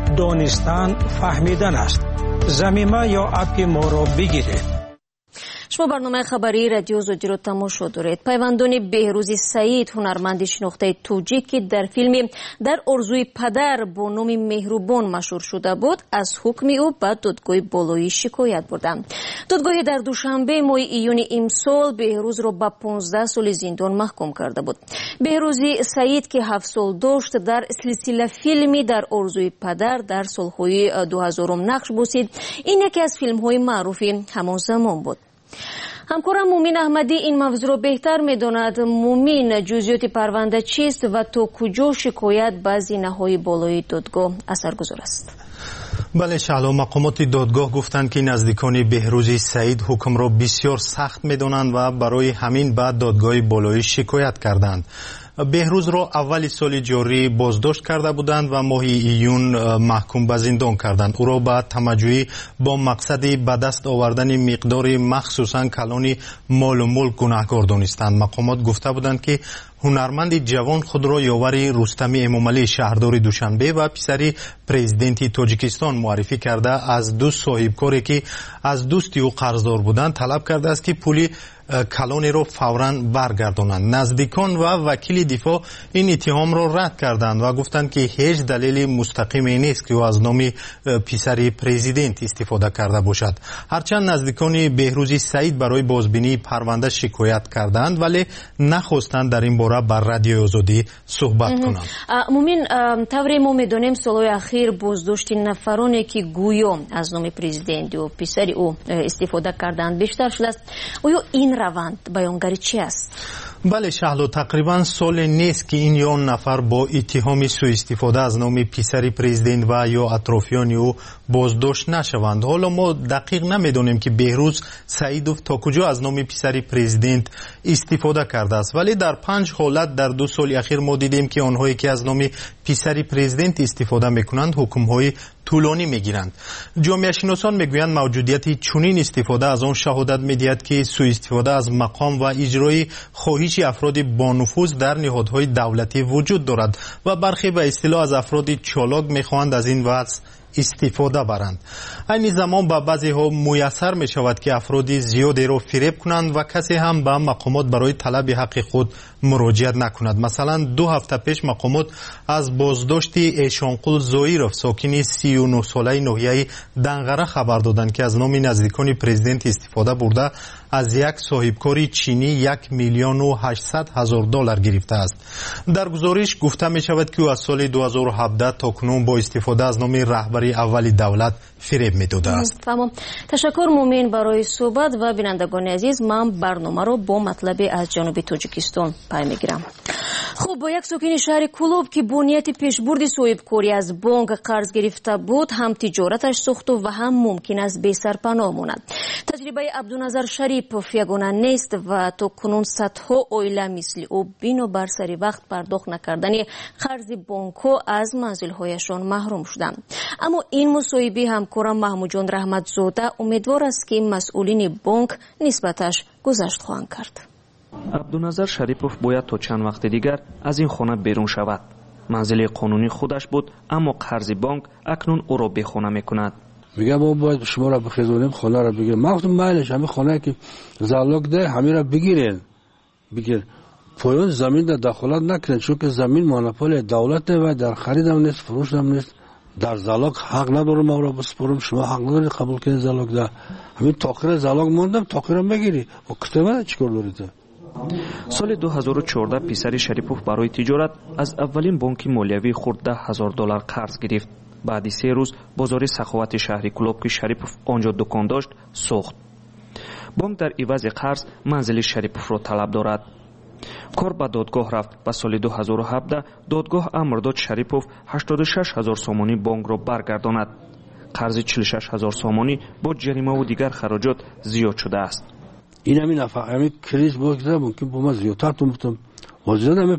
دانستن فهمیدن است. زمینه یا اپی ما را بگیرید. شما برنامه خبری رادیو زودی رو تماشا دارید. پیوندون بهروز سعید، هنرمند شناخته توجیک که در فیلم در آرزوی پدر با نام مهربان مشهور شده بود، از حکم او به دادگاه بالایی شکایت بردند. دادگاه در دوشنبه ماه ایون امسال بهروز را به 15 سال زندان محکوم کرده بود. بهروز سعید که 7 سال داشت در سلسله فیلمی در آرزوی پدر در سالهای 2000 نقش بازید. این یکی از فیلم‌های معروف همان زمان بود. همکارم مومین احمدی این موضوع را بهتر می‌داند. مومین، جزئیات پرونده چیست و تا کجا شکایت به زینه‌های بالای دادگاه اثرگذار است؟ بله شهلا، مقامات دادگاه گفتند که نزدیکان بهروز سعید حکم را بسیار سخت می‌دانند و برای همین بعد دادگاه بالایی شکایت کردند. بهروز را اول سال جاری بازداشت کرده بودند و ماه ایون محکوم به زندان کردند. او را به تمجید با مقصد به دست آوردن مقدار مخصوصا کلان مال و ملک گناهکار دانستند. مقامات گفته بودند که هنرمند جوان خود را یاور رستم امامعلی شهردار دوشنبه و پسر پرزیدنت تاجیکستان معرفی کرده از دو صاحبکاری که از دوستی او قرضدار بودند طلب کرده است که پول کلان را فوراً برگردانند. نزدیکان و وکیل دفاع این اتهام را رد کردند و گفتند که هیچ دلیل مستقیمی نیست که او از نام پسر پرزیدنت استفاده کرده باشد. هرچند نزدیکان بهروز سعید برای بازبینی پرونده شکایت کردند ولی نخواستند در این باره بر رادیو آزادی صحبت کنند. مومین، طوری ما می‌دانیم سالهای اخیر بازداشت نفرانی که گویا از نام پرزیدنت و پسر او استفاده کردند بیشتر شده است. آیا این روند بیانگر چی است؟ بله شهلا، تقریبا سال نیست که این یا نفر با اتهام سوء استفاده از نام پسر پرزیدنت و یا اطرافیان او بازداشت نشوند. حالا ما دقیق نمیدونیم که بهروز سعیدوف تا کجا از نام پسر پرزیدنت استفاده کرده است، ولی در 5 حالت در 2 سال اخیر ما دیدیم که آنهایی که از نام پسر پرزیدنت استفاده میکنند حکم‌های طولانی میگیرند. جامعه شناسان میگویند موجودیت چنین استفاده از آن شهادت میدهد که سوء استفاده از مقام و اجرای خواهش افراد با نفوذ در نهادهای دولتی وجود دارد و برخی به اصطلاح از افراد چالاک میخواهند از این وضع استفاده برند. این زمان به بعضی ها میسر می شود که افرادی زیادی را فریب کنند و کسی هم به مقامات برای طلب حق خود مراجعت نکند. مثلا 2 هفته پیش مقامات از بازداشت ایشانقول زویروف ساکن 39 ساله ناحیه دنغره خبر دادند که از نام نزدیکان پرزیدنت استفاده برده از یک صاحبکاری چینی $1,800,000 گرفته است. در گزارش گفته می شود که او از سال 2017 تا کنون با استفاده از نام رهبری اول دولت فریب می داده است. تشکر مومن برای صحبت و بینندگان عزیز. من برنامه رو با مطلب از جنوب تاجیکستان پای می گیرم. خب با یک ساکن شهر کلوب که بنیت پیشبرد صاحبکاری از بانک قرض گرفته بود هم تجارتش سوخت و هم ممکن است بی سرپناه ماند. تجربه عبدالنظر شریپوف یگانه نیست و تا کنون صدها عائله مثل او بنابر سری وقت پرداخت نکردن قرض بانک‌ها از منزل‌هایشان محروم شدند. اما این مصاحبه همکارم محمود جان رحمتزاده امیدوار است که مسئولین بانک نسبتش گذشت خواهند کرد. عبدالنظر شریپوف باید تا چند وقت دیگر از این خانه بیرون شود. منزل قانونی خودش بود اما قرض بانک اکنون او را بیخانه میکند. میگه ما باید شما را بخیزونیم خانه را بگیریم. من گفتم مایلش همین خانه که زالوگ ده همین را بگیرین. بگیر پایان زمین در دخالت نکنید چون که زمین مونوپول دولت و در خرید هم نیست فروش هم نیست. در زالوگ حق ندارم ما را بسپرم. شما حق نداری قبول کنید زالوگ ده. همین تاخیر زالوگ موندم تاخیر را بگیری. و کتابه چیکار دارید؟ سال 2014 پسر شریپوف برای تجارت از اولین بانک مالیوی خود $10,000 قرض گرفت. بعد 3 روز بازار سخاوت شهر کلوب که شریپوف آنجا دکان داشت سوخت. بانک در عوض قرض منزل شریپوف را طلب دارد. کار به دادگاه رفت و سال 2017 دادگاه امر داد شریپوف 86,000 سومانی بانک را برگرداند. قرض 46,000 سومانی با جریمه و دیگر خراجات زیاد شده است. این همین نفقه کریز بگذره ممکن با من زیادتر تونم وزیدن همه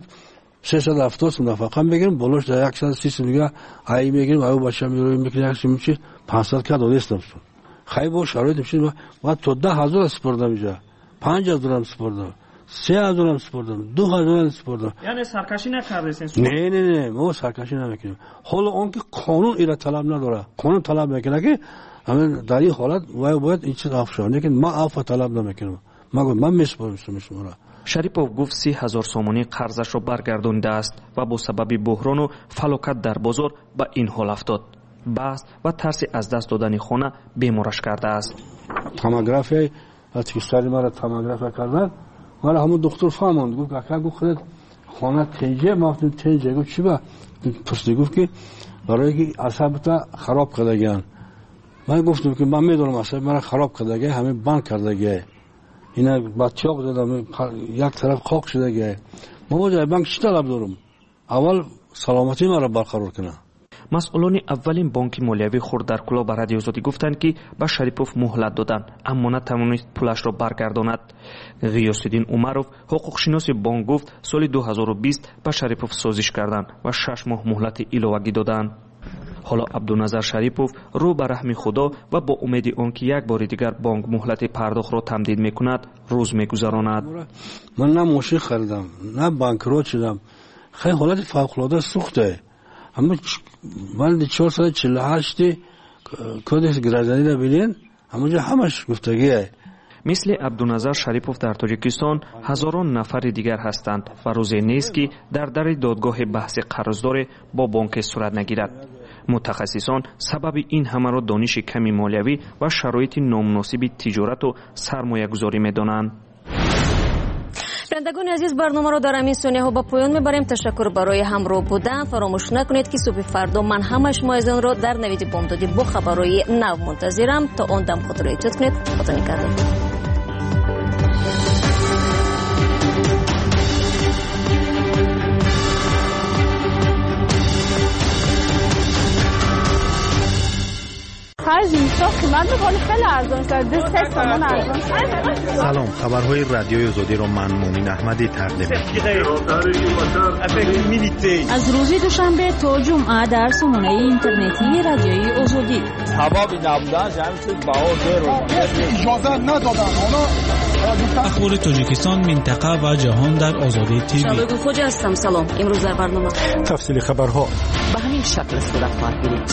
670 نفقه بگیرم بالاش در 130 میگه ای میگیرم او بچه میرویم میکنه یک میشه 500 کد نیستم خیلی با شرایط میشه و تا 10,000 سپردم اینجا 5,000 سپردم 3,000 سپردم 2,000 سپردم. یعنی سرکشی نکردین؟ نه ما سرکشی نمیکنیم. حالا اون که قانون اینا طلب نداره. قانون طلب میکنه که همین در این حالت باید این چیز افشار لیکن ما عفو طلب نمیکنم. من میسپارم شما را. شریپوف گفت 30,000 سومانی قرضش را برگردانده است و با سبب بحران و فلاکت در بازار به این حال افتاد. بحث و ترس از دست دادن خانه بیمارش کرده است. توموگرافی وقتی سری مرا توموگرافی کردن مرا همون دکتر فهموند گفت اگه خودت خانه تنجه ما گفتم تنجه گفت چی با پرسید گفت که برای که اعصابت خراب کردگان. من گفتم که من میدونم اعصاب مرا خراب کردگه همین بند کردگه. اینا بچه‌ها دادم یک طرف خاک شده. ما در بانک چی طلب دارم؟ اول سلامتی مرا برقرار کنه. مسئولان اولین بانک مالیوی خود در کلوب به رادیو آزادی گفتند که به شریپوف مهلت دادند اما نتوانست پولش را برگرداند. غیاث‌الدین عمرов حقوق شناس بانک گفت سال 2020 به شریپوف سازش کردند و 6 ماه مهلت علاوه‌ای دادند. حالا عبدالنظر شریپوف رو به رحم خدا و با امید آنکه یک بار دیگر بانک مهلت پرداخت را تمدید میکند روز میگذراند. من نه ماشین خریدم نه بانکرات شدم. خیلی حالت فوق‌العاده سخته. اما من 448 کدش گرازانی را ببینین همونجا همش گفتگیه. مثل عبدالنظر شریپوف در تاجیکستان هزاران نفر دیگر هستند و روزی نیست که در دادگاه بحث قرضدار با بانک صورت نگیرد. متخصصان سبب این همه را دانش کمی مالیوی و شرایط نامناسب تجارت و سرمایه گذاری می دانند. شنوندگان عزیز برنامه را در همین ثانیه ها به پایان میبریم. تشکر برای همراه بودن. فراموش نکنید که صبح فردا من همه شما عزیزان را در نوید بامدادی با خبرهای نو منتظرم. تا آن دم خود را احتیاط کنید. خدا نگهدار. 25 میلیون قیمت میکنه، خیلی ارزان شده، 3 تومن ارزان شده. سلام، خبرهای رادیوی آزادی رو من مومین احمدی تقدیم می‌کنم. از روز دوشنبه تا جمعه در سامانه اینترنتی رادیوی آزادی. اجازه ندادن اخبار تاجیکستان، منطقه و جهان در آزادی تیوی. شبگو خوجا هستم. سلام. امروز در برنامه تفصیل خبرها به همین شکل صورت خواهد گرفت.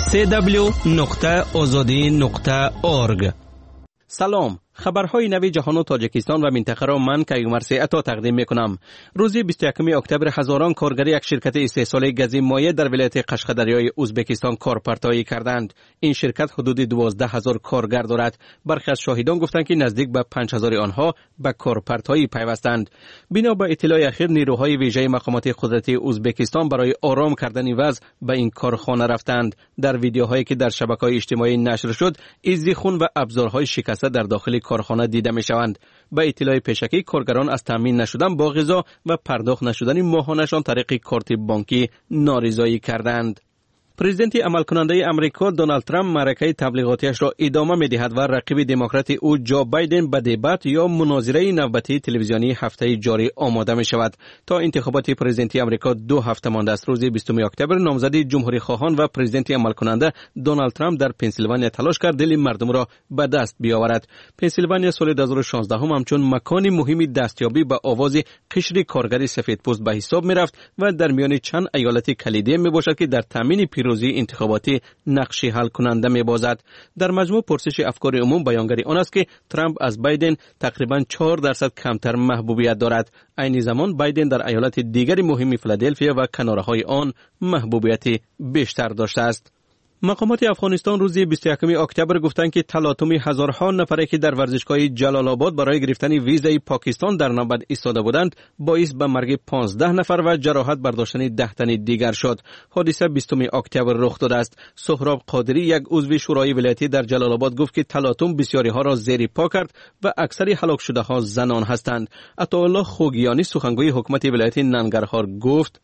www.azadi.org. سلام، خبرهای نوی جهان و تاجیکستان و منطقه را من کیومرث عطا تقدیم میکنم. روز 21 اکتبر هزاران کارگر یک شرکت استحصال گاز مایع در ولایت قشقدریای ازبکستان کارپرتایی کردند. این شرکت حدود 12,000 کارگر دارد. برخی از شاهدان گفتند که نزدیک به 5,000 آنها به کارپرتایی پیوستند. بنا به اطلاع اخیر، نیروهای ویژه مقامات قدرتی ازبکستان برای آرام کردن وضع به این کارخانه رفتند. در ویدیوهایی که در شبکه‌های اجتماعی نشر شد، ایزی خون و ابزارهای شکسته در داخل کارخانه دیده می شوند. به اطلاع پیشکی، کارگران از تامین نشدن با غذا و پرداخت نشدن ماهانه‌شان طریق کارت بانکی نارضایی کردند. پرزیدنت عملکننده امریکا دونالد ترامپ معرکه تبلیغاتیش را ادامه می‌دهد و رقیب دموکرات او جو بایدن به دیبات یا مناظره نوبتی تلویزیونی هفته جاری آماده می‌شود. تا انتخابات پرزیدنتی امریکا 2 هفته مانده است. روز 20 اکتبر نامزد جمهوری خواهان و پرزیدنت عملکننده دونالد ترامپ در پنسیلوانیا تلاش کرد دل مردم را به دست بیاورد. پنسیلوانیا سال 2016 همچون مکانی مهمی دستیابی به آواز قشر کارگر سفیدپوست به حساب می‌رفت و در میان چند ایالت کلیدی میباشد که در تامین پیروزی انتخاباتی نقشی حل کننده میبازد. در مجموع پرسش افکار عموم بیانگری آن است که ترامپ از بایدن تقریبا 4% کمتر محبوبیت دارد. عین زمان بایدن در ایالت دیگری مهم فیلادلفیا و کناره‌های آن محبوبیت بیشتر داشته است. مقامات افغانستان روز 21 اکتبر گفتند که تلاطم هزارها نفری که در ورزشگاه جلال آباد برای گرفتن ویزای پاکستان در نوبت ایستاده بودند باعث به مرگ 15 نفر و جراحت برداشتن 10 تن دیگر شد. حادثه 20 اکتبر رخ داده است. سهراب قادری، یک عضو شورای ولایتی در جلال آباد، گفت که تلاطم بسیاری ها را زیر پا کرد و اکثر هلاک شده ها زنان هستند. عطاالله خوگیانی، سخنگوی حکومت ولایت ننگرهار، گفت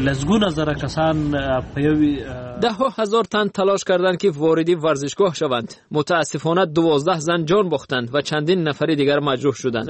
ده هزار تن تلاش کردند که واردی ورزشگاه شوند. متاسفانه 12 زن جان باختند و چندین نفر دیگر مجروح شدند.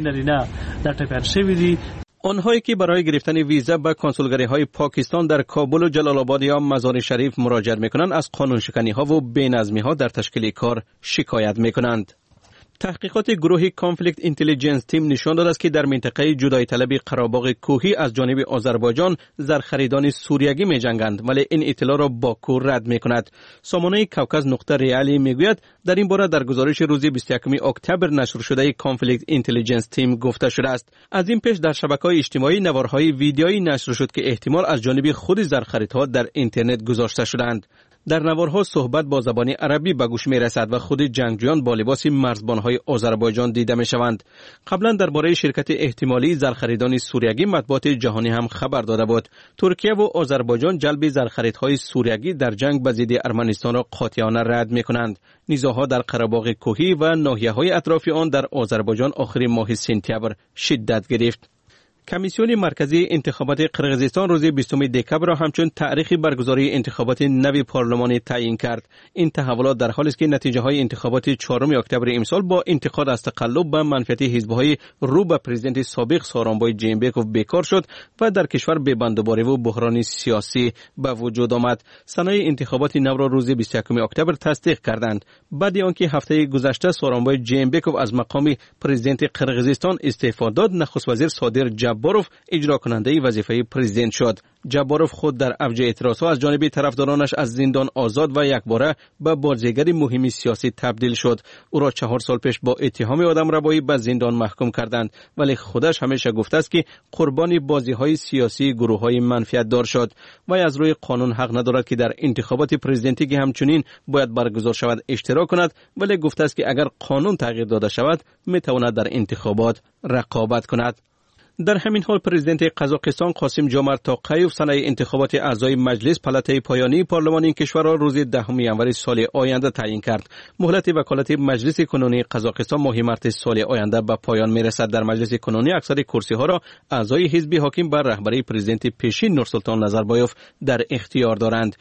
آنهایی که برای گرفتن ویزا به کنسولگری‌های پاکستان در کابل و جلال آباد یا مزار شریف مراجعه می‌کنند، از قانونشکنی‌ها و بی‌نظمی‌ها در تشکیل کار شکایت می‌کنند. تحقیقات گروه کانفلیکت اینتلیجنس تیم نشان داده است که در منطقه جدایی طلبی قره‌باغ کوهی از جانب آذربایجان زرخریدان سوریگی می‌جنگند، ولی این اطلاع را باکو رد می‌کند. سامانه کوکاز نقطه ریالی میگوید در این باره در گزارش روز 21 اکتبر نشر شده کانفلیکت اینتلیجنس تیم گفته شده است. از این پیش در شبکه‌های اجتماعی نوارهای ویدیویی نشر شد که احتمال از جانب خود زرخریدها در اینترنت گذاشته شدند. در نوارها صحبت با زبان عربی به گوش می رسد و خود جنگجویان با لباس مرزبانهای آذربایجان دیده می شوند. قبلا درباره شرکت احتمالی زرخریدان سوریگی مطبوعات جهانی هم خبر داده بود. ترکیه و آذربایجان جلب زرخریدهای سوریگی در جنگ به ضد ارمنستان را قاطعانه رد می کنند. نیزاها در قره‌باغ کوهی و ناحیه‌های اطراف آن در آذربایجان آخر ماه سپتامبر شدت گرفت. کمیسیون مرکزی انتخابات قرقیزستان روز 20 دکبر را همچون تاریخ برگزاری انتخابات نوی پارلمانی تعیین کرد. این تحولات در حالی است که نتیجه های انتخابات 4 اکتبر امسال با انتقاد از تقلب به منفعت حزب‌های رو به پرزیدنت سابق سورونبای جینبکوف بیکار شد و در کشور ببندوباری و بحران سیاسی به وجود آمد. صنایع انتخابات نو را روز 21 اکتبر تصدیق کردند. بعد آنکه هفته گذشته سورونبای جینبکوف از مقام پرزیدنت قرقیزستان استعفا داد، نخست وزیر صادر جباروف اجرا کننده وظیفه پرزیدنت شد. جباروف خود در اوج اعتراضها از جانب طرفدارانش از زندان آزاد و یکباره به بازیگر مهم سیاسی تبدیل شد. او را 4 سال پیش با اتهام آدمربایی به زندان محکوم کردند، ولی خودش همیشه گفته است که قربانی بازی‌های سیاسی گروه‌های منفعت دار شد و از روی قانون حق ندارد که در انتخابات پرزیدنتی که همچنین باید برگزار شود اشتراک کند، ولی گفته است که اگر قانون تغییر داده شود می‌تواند در انتخابات رقابت کند. در همین حال پرزیدنت قزاقستان قاسم جومرت توقیف صنایع انتخابات اعضای مجلس پلته پایانی پارلمان این کشور را روز 10 ینور سال آینده تعیین کرد. مهلت وکالت مجلس کنونی قزاقستان ماه مارس سال آینده به پایان میرسد. در مجلس کنونی اکثر کرسی ها را اعضای حزب حاکم بر رهبری پرزیدنت پیشین نورسلطان نظربایوف در اختیار دارند.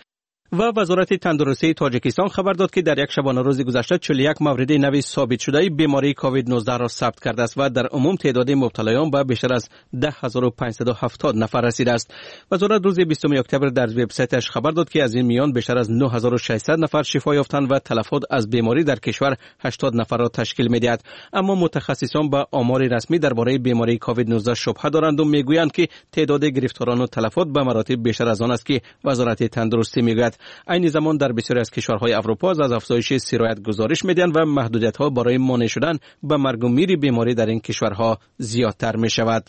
و وزارت تندرستی تاجیکستان خبر داد که در یک شبانه روز گذشته 41 مورد نوی ثابت شده بیماری کووید 19 را ثبت کرده است و در عموم تعداد مبتلایان به بیشتر از 10570 نفر رسیده است. وزارت روز 20 اکتبر در وبسایتش خبر داد که از این میان بیشتر از 9600 نفر شفا یافتند و تلفات از بیماری در کشور 80 نفر را تشکیل می‌دهد. اما متخصصان به آمار رسمی درباره بیماری کووید 19 شبهه دارند و میگویند که تعداد گرفتاران و تلفات به مراتب بیشتر از آن است که وزارت تندرستی میگوید. این زمان در بسیاری از کشورهای اروپا از افزایش سرایت گزارش میدهند و محدودیت‌ها برای مانع شدن به مرگ و میر بیماری در این کشورها زیادتر می‌شود.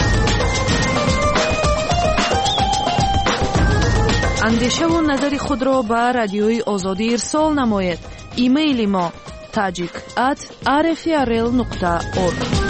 اندیشه و نظر خود را به رادیوی آزادی ارسال نمایید. ایمیل ما tajik@rfrl.org.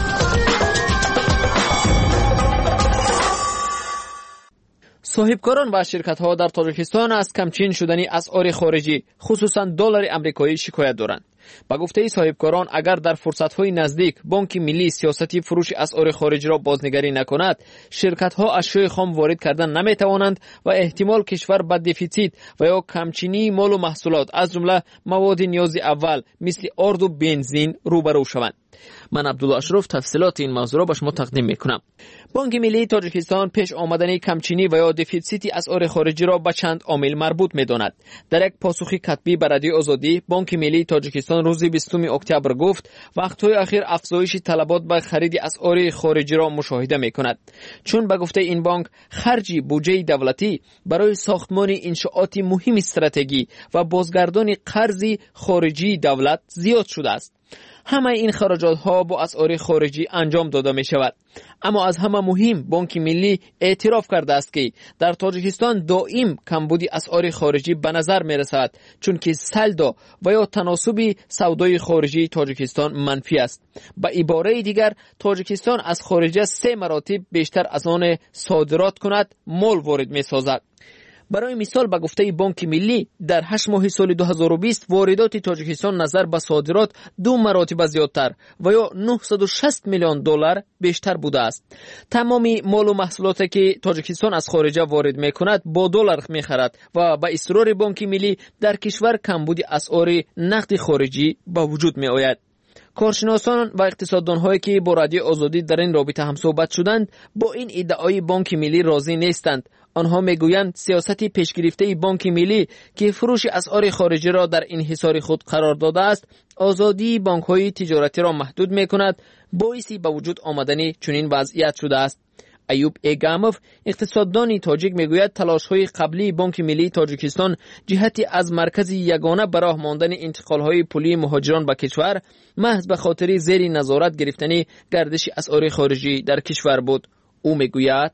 صاحبکاران و شرکت‌ها در تاجیکستان از کمچین شدنی اسعار خارجی خصوصاً دلار آمریکایی شکایت دارند. با گفته صاحبکاران اگر در فرصت‌های نزدیک بانک ملی سیاستی فروش اسعار خارجی را بازنگری نکند، شرکت‌ها اشیاء خام وارد کردن نمی‌توانند و احتمال کشور به دفیسیت و یا کمچینی مال و محصولات از جمله مواد نیاز اول مثل آرد و بنزین روبرو شوند. من عبدالله اشرف تفصیلات این موضوع را به شما تقدیم میکنم. بانک ملی تاجیکستان پیش آمدن کمچینی و یا دفیسیت اسعار خارجی را به چند عامل مربوط میداند. در یک پاسخ کتبی به رادیو آزادی، بانک ملی تاجیکستان روز 20 اکتبر گفت وقت‌های اخیر افزایش طلبات به خرید اسعار خارجی را مشاهده میکند. چون به گفته این بانک خرج بودجه دولتی برای ساختمان انشاءات مهم استراتژی و بازگردان قرض خارجی دولت زیاد شده است. همه این خراجات ها با اسعار خارجی انجام داده می شود. اما از همه مهم بانک ملی اعتراف کرده است که در تاجیکستان دائم کمبود اسعار خارجی به نظر می رسد، چون که سلدا و یا تناسب سودای خارجی تاجیکستان منفی است. به عباره دیگر تاجیکستان از خارجه 3 مراتب بیشتر از آن صادرات کند مال وارد می سازد. برای مثال به گفته بانک ملی در 8 ماه سال 2020 واردات تاجیکستان نظر به صادرات 2 مراتب زیادتر و یا 960 میلیون دلار بیشتر بوده است. تمام مال و محصولاتی که تاجیکستان از خارجه وارد میکند با دلار میخرد و به اصرار بانک ملی در کشور کمبود اسعار نقد خارجی به وجود می آید. کارشناسان و اقتصاددان‌هایی که با رادیو آزادی در این رابطه هم صحبت شدند با این ادعای بانک ملی راضی نیستند. آنها میگویند سیاست پیشگرفته بانک ملی که فروش اسعار خارجی را در انحصار خود قرار داده است، آزادی بانک‌های تجارتی را محدود می‌کند، باعث به وجود آمدن چنین وضعیت شده است. ایوب ایگاموف اقتصاددان تاجیک میگوید تلاش‌های قبلی بانک ملی تاجیکستان جهتی از مرکز یگانه برای ماندن انتقال‌های پولی مهاجران به کشور محض به خاطر زیر نظارت گرفتن گردش اسعار خارجی در کشور بود. او میگوید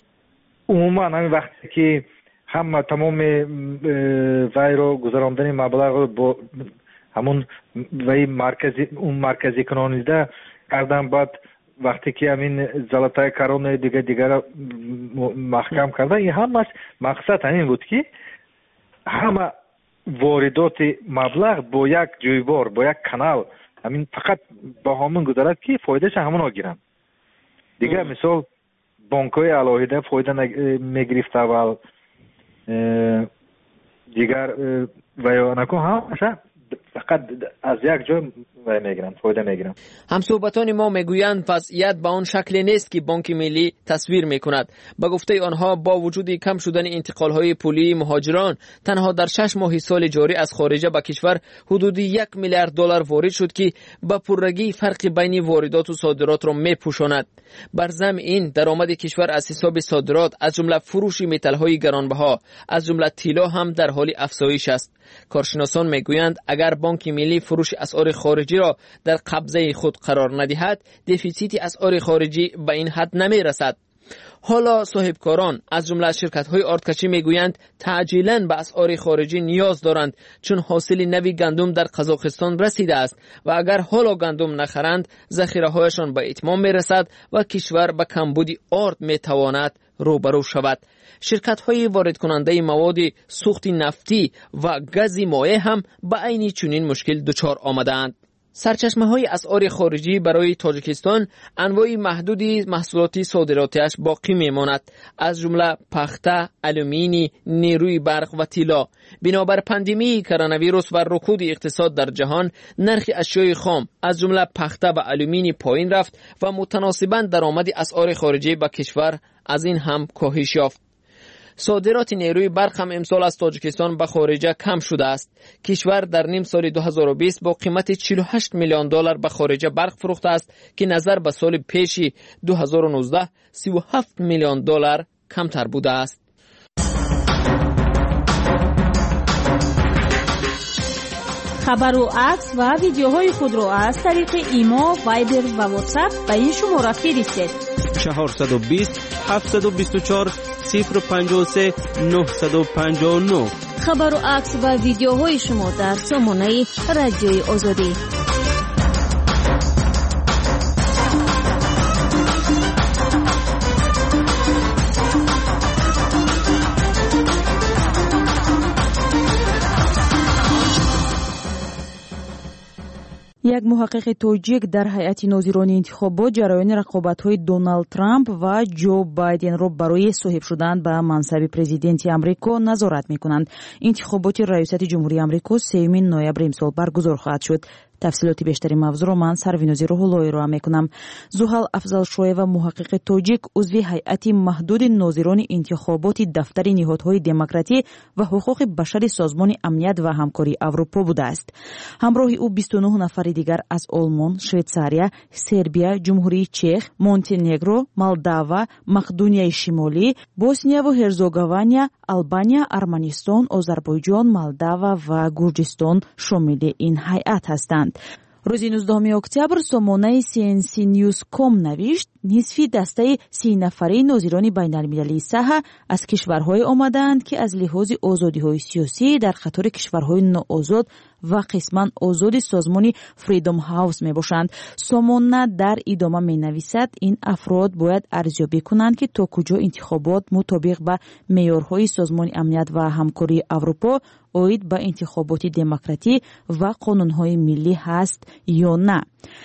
عموما همین وقتی که هم تمام وای رو گذراندن مبلغ با همون وای مرکزی کنانیده کردن، بعد وقتی که همین زلطای کرون دیگر محکم کردن، این همش مقصد همین بود که همه واردات مبلغ با یک جویبار با یک کانال همین فقط با همون گذرد که فایدهش همون ها گیرن دیگه. مثال بانک‌های علاهیده فایده میگرفت اول دیگر و یا نکن همشه فقط از یک جای میگیرن فایده میگیرن. همصحبتان ما میگویند وضعیت به آن شکل نیست که بانک ملی تصویر میکند. به گفته آنها با وجود کم شدن انتقال‌های پولی مهاجران تنها در 6 ماه سال جاری از خارجه به کشور حدود 1 میلیارد دلار وارد شد که با پررگی فرق بین واردات و صادرات را میپوشاند. بر ضمن این درآمد کشور از حساب صادرات از جمله فروش متال‌های گرانبها از جمله طلا هم در حال افزایش است. کارشناسان میگویند اگر بانک ملی فروش اسعار خارجی را در قبضه خود قرار ندهد، دفیسیت اسعار خارجی به این حد نمیرسد. حالا صاحبکاران از جمله شرکت‌های آردکشی میگویند تعجیلاً به اسعار خارجی نیاز دارند، چون حاصل نوی گندم در قزاقستان رسیده است و اگر حالا گندم نخرند ذخیره‌هایشان به اتمام میرسد و کشور به کمبود آرد میتواند روبرو شود. شرکت‌های وارد کننده مواد سوخت نفتی و گاز مایع هم به عین چنین مشکل دچار آمدند. سرچشمه‌های اسعار خارجی برای تاجیکستان انواع محدودی محصولات صادراتیش باقی میماند، از جمله پخته، آلومینی، نیروی برق و طلا. بنابر پاندمی کرونا ویروس و رکود اقتصاد در جهان، نرخ اشیاء خام از جمله پخته و آلومینی پایین رفت و متناسباً درآمد اسعار خارجی به کشور از این هم کاهش یافت. صادرات نیروی برق هم امسال از تاجیکستان به خارجه کم شده است. کشور در نیم سال 2020 با قیمت 48 میلیون دلار به خارجه برق فروخته است که نظر به سال پیش 2019 37 میلیون دلار کمتر بوده است. خبر و عکس و ویدیوهای خود را از طریق ایما، وایبر و واتساپ به این شماره فرستید: 420 724 053 959. خبر و عکس و ویدیوهای شما در سامانه رادیوی آزادی. یک محقق توجیک در هیئت ناظران انتخابات جریان رقابت‌های دونالد ترامپ و جو بایدن را برای صاحب شدن به منصب پرزیدنتی آمریکا نظارت می‌کنند. انتخابات ریاست جمهوری آمریکا 3 نوامبر امسال برگزار خواهد شد. تفصیلات بیشتری موضوع را من سروینوزی روح‌اللهی را می‌کنم. زوحل افضلشویeva محقق توجیک عضو هیئت محدود ناظران انتخابات دفتر نهادهای دموکراتی و حقوق بشر سازمان امنیت و همکاری اروپا بوده است. همراه او 29 نفر دیگر از آلمان، شویتزاریا، سربیا، جمهوری چک، مونتنگرو، مالداوا، مقدونیای شمالی، بوسنیا و هرزگوینی، آلبانیا، ارمنستان، آذربایجان، مالداوا و گرجستان شامل این هیئت هستند. روز 19 اکتبر سامانه CNC News.com نوشت نصفی دسته 30 نفره ناظران بین‌المللی ساحه از کشورهای آمدند که از لحاظ آزادی‌های سیاسی در قطار کشورهای ناآزاد و قسماً آزاد سازمان فریدم هاوس می باشند. سامانه در ادامه می نویسد این افراد باید ارزیابی کنند که تا کجا انتخابات مطابق با معیارهای سازمان امنیت و همکاری اروپا اوید به انتخابات دموکراتی و قانونهای ملی هست یا نه.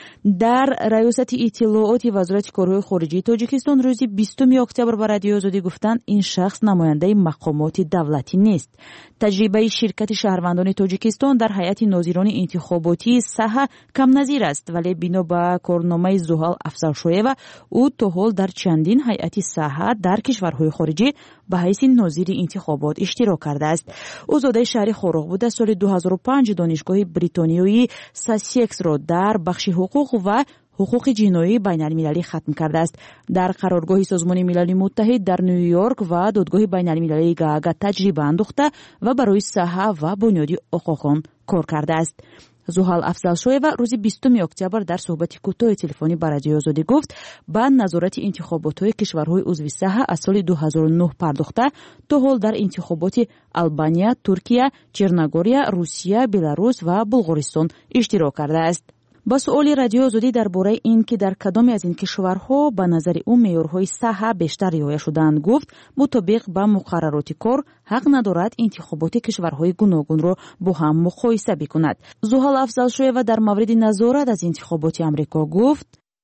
در ریاست اطلاعات وزارت کارهای خارجه تاجیکستان روز 20 اکتبر به رادیو آزادی گفتند این شخص نماینده مقامات دولتی نیست. تجربه شرکت شهروندان تاجیکستان در هیئت ناظران انتخاباتی ساحه کم نظیر است، ولی بنا به کارنامه زوحل افضلشویeva او تا حال در چندین هیئت ساحه در کشورهای خارجی به حیث ناظر انتخابات اشتراک کرده است. او زاده شهر خاروق بوده. سال 2005 دانشگاه بریتانیایی ساسکس را در بخش حقوق و حقوق جنایی بین‌المللی ختم کرده است. در قرارگاه سازمان ملل متحد در نیویورک و دادگاه بین‌المللی گاگا تجربه انداخته و برای ساحه و بنیادی حقوقان کار کرده است. زوحل افضلشویeva روز 20 اکتبر در صحبت کوتاه تلفنی با رادیو آزادی گفت با نظارت انتخابات‌های کشورهای عضو ساحه از سال 2009 پرداخته تا حال در انتخابات آلبانیا، ترکیه، چرنگوریا، روسیه، بلاروس و بلغارستان اشتراک کرده است. با سؤال رادیو آزادی درباره این که در کدام از این کشورها به نظر او معیارهای ساحه بیشتر رعایت شدند گفت مطابق با مقررات کار حق ندارد انتخابات کشورهای گوناگون را با هم مقایسه بکند. زوحل افضلشویeva در مورد نظارت از انتخابات آمریکا گفت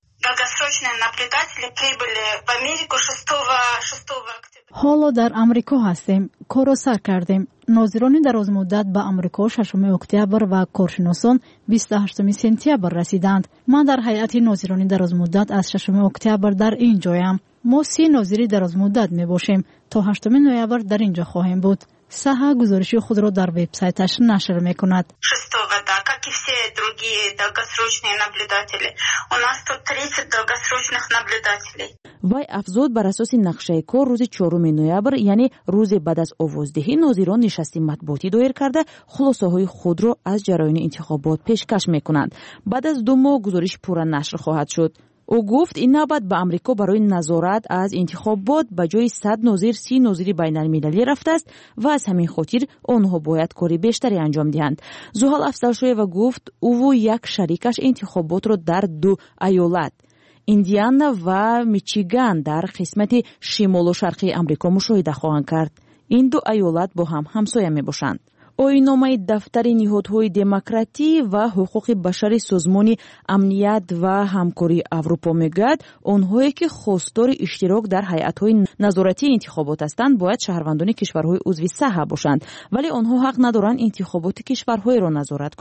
حالا در آمریکا هستیم. کار را سر کردیم. ناظران دراز مدت به آمریکا 6 اکتبر و کارشناسان 28 سپتامبر رسیدند. من در هیئت ناظران دراز مدت از 6 اکتبر در اینجایم. ما 30 ناظر دراز مدت می باشیم. تا 8 نوامبر در اینجا خواهیم بود. ساحه گزارش خود را در وبسایتش نشر می کند. как и все другие долгосрочные наблюдатели. У нас тут 30 долгосрочных наблюдателей. وای افزود بر اساس نقشه کار روز 4 نوامبر یعنی روز بعد از آوازدهی ناظران نشستی مطبوعاتی دایر کرده خلاصه های خود را از جریان انتخابات پیشکش میکنند. بعد از 2 ماه گزارش پورا نشر خواهد شد. او گفت این نوبت به آمریکا برای نظارت از انتخابات به جای 100 ناظر 30 ناظر بین‌المللی رفته است و از همین خاطر آنها باید کاری بیشتری انجام دهند. زوحل افضلشویeva گفت او و یک شریکش انتخابات را در 2 ایالت ایندیانا و میچیگان در قسمت شمال و شرقی آمریکا مشاهده خواهند کرد. این 2 ایالت با هم همسایه می باشند. оинномаи дафтари ниҳодҳои демократӣ ва ҳуқуқи башари созмони амният ва ҳамкории Аврупо мегӯяд, онҳое ки хостори иштирок дар ҳайатҳои назоратии интихобот ҳастанд, бояд шаҳрвандони кишварҳои узви саҳҳ бошанд, вале онҳо ҳақ надоранд интихоботи кишварҳоеро назорат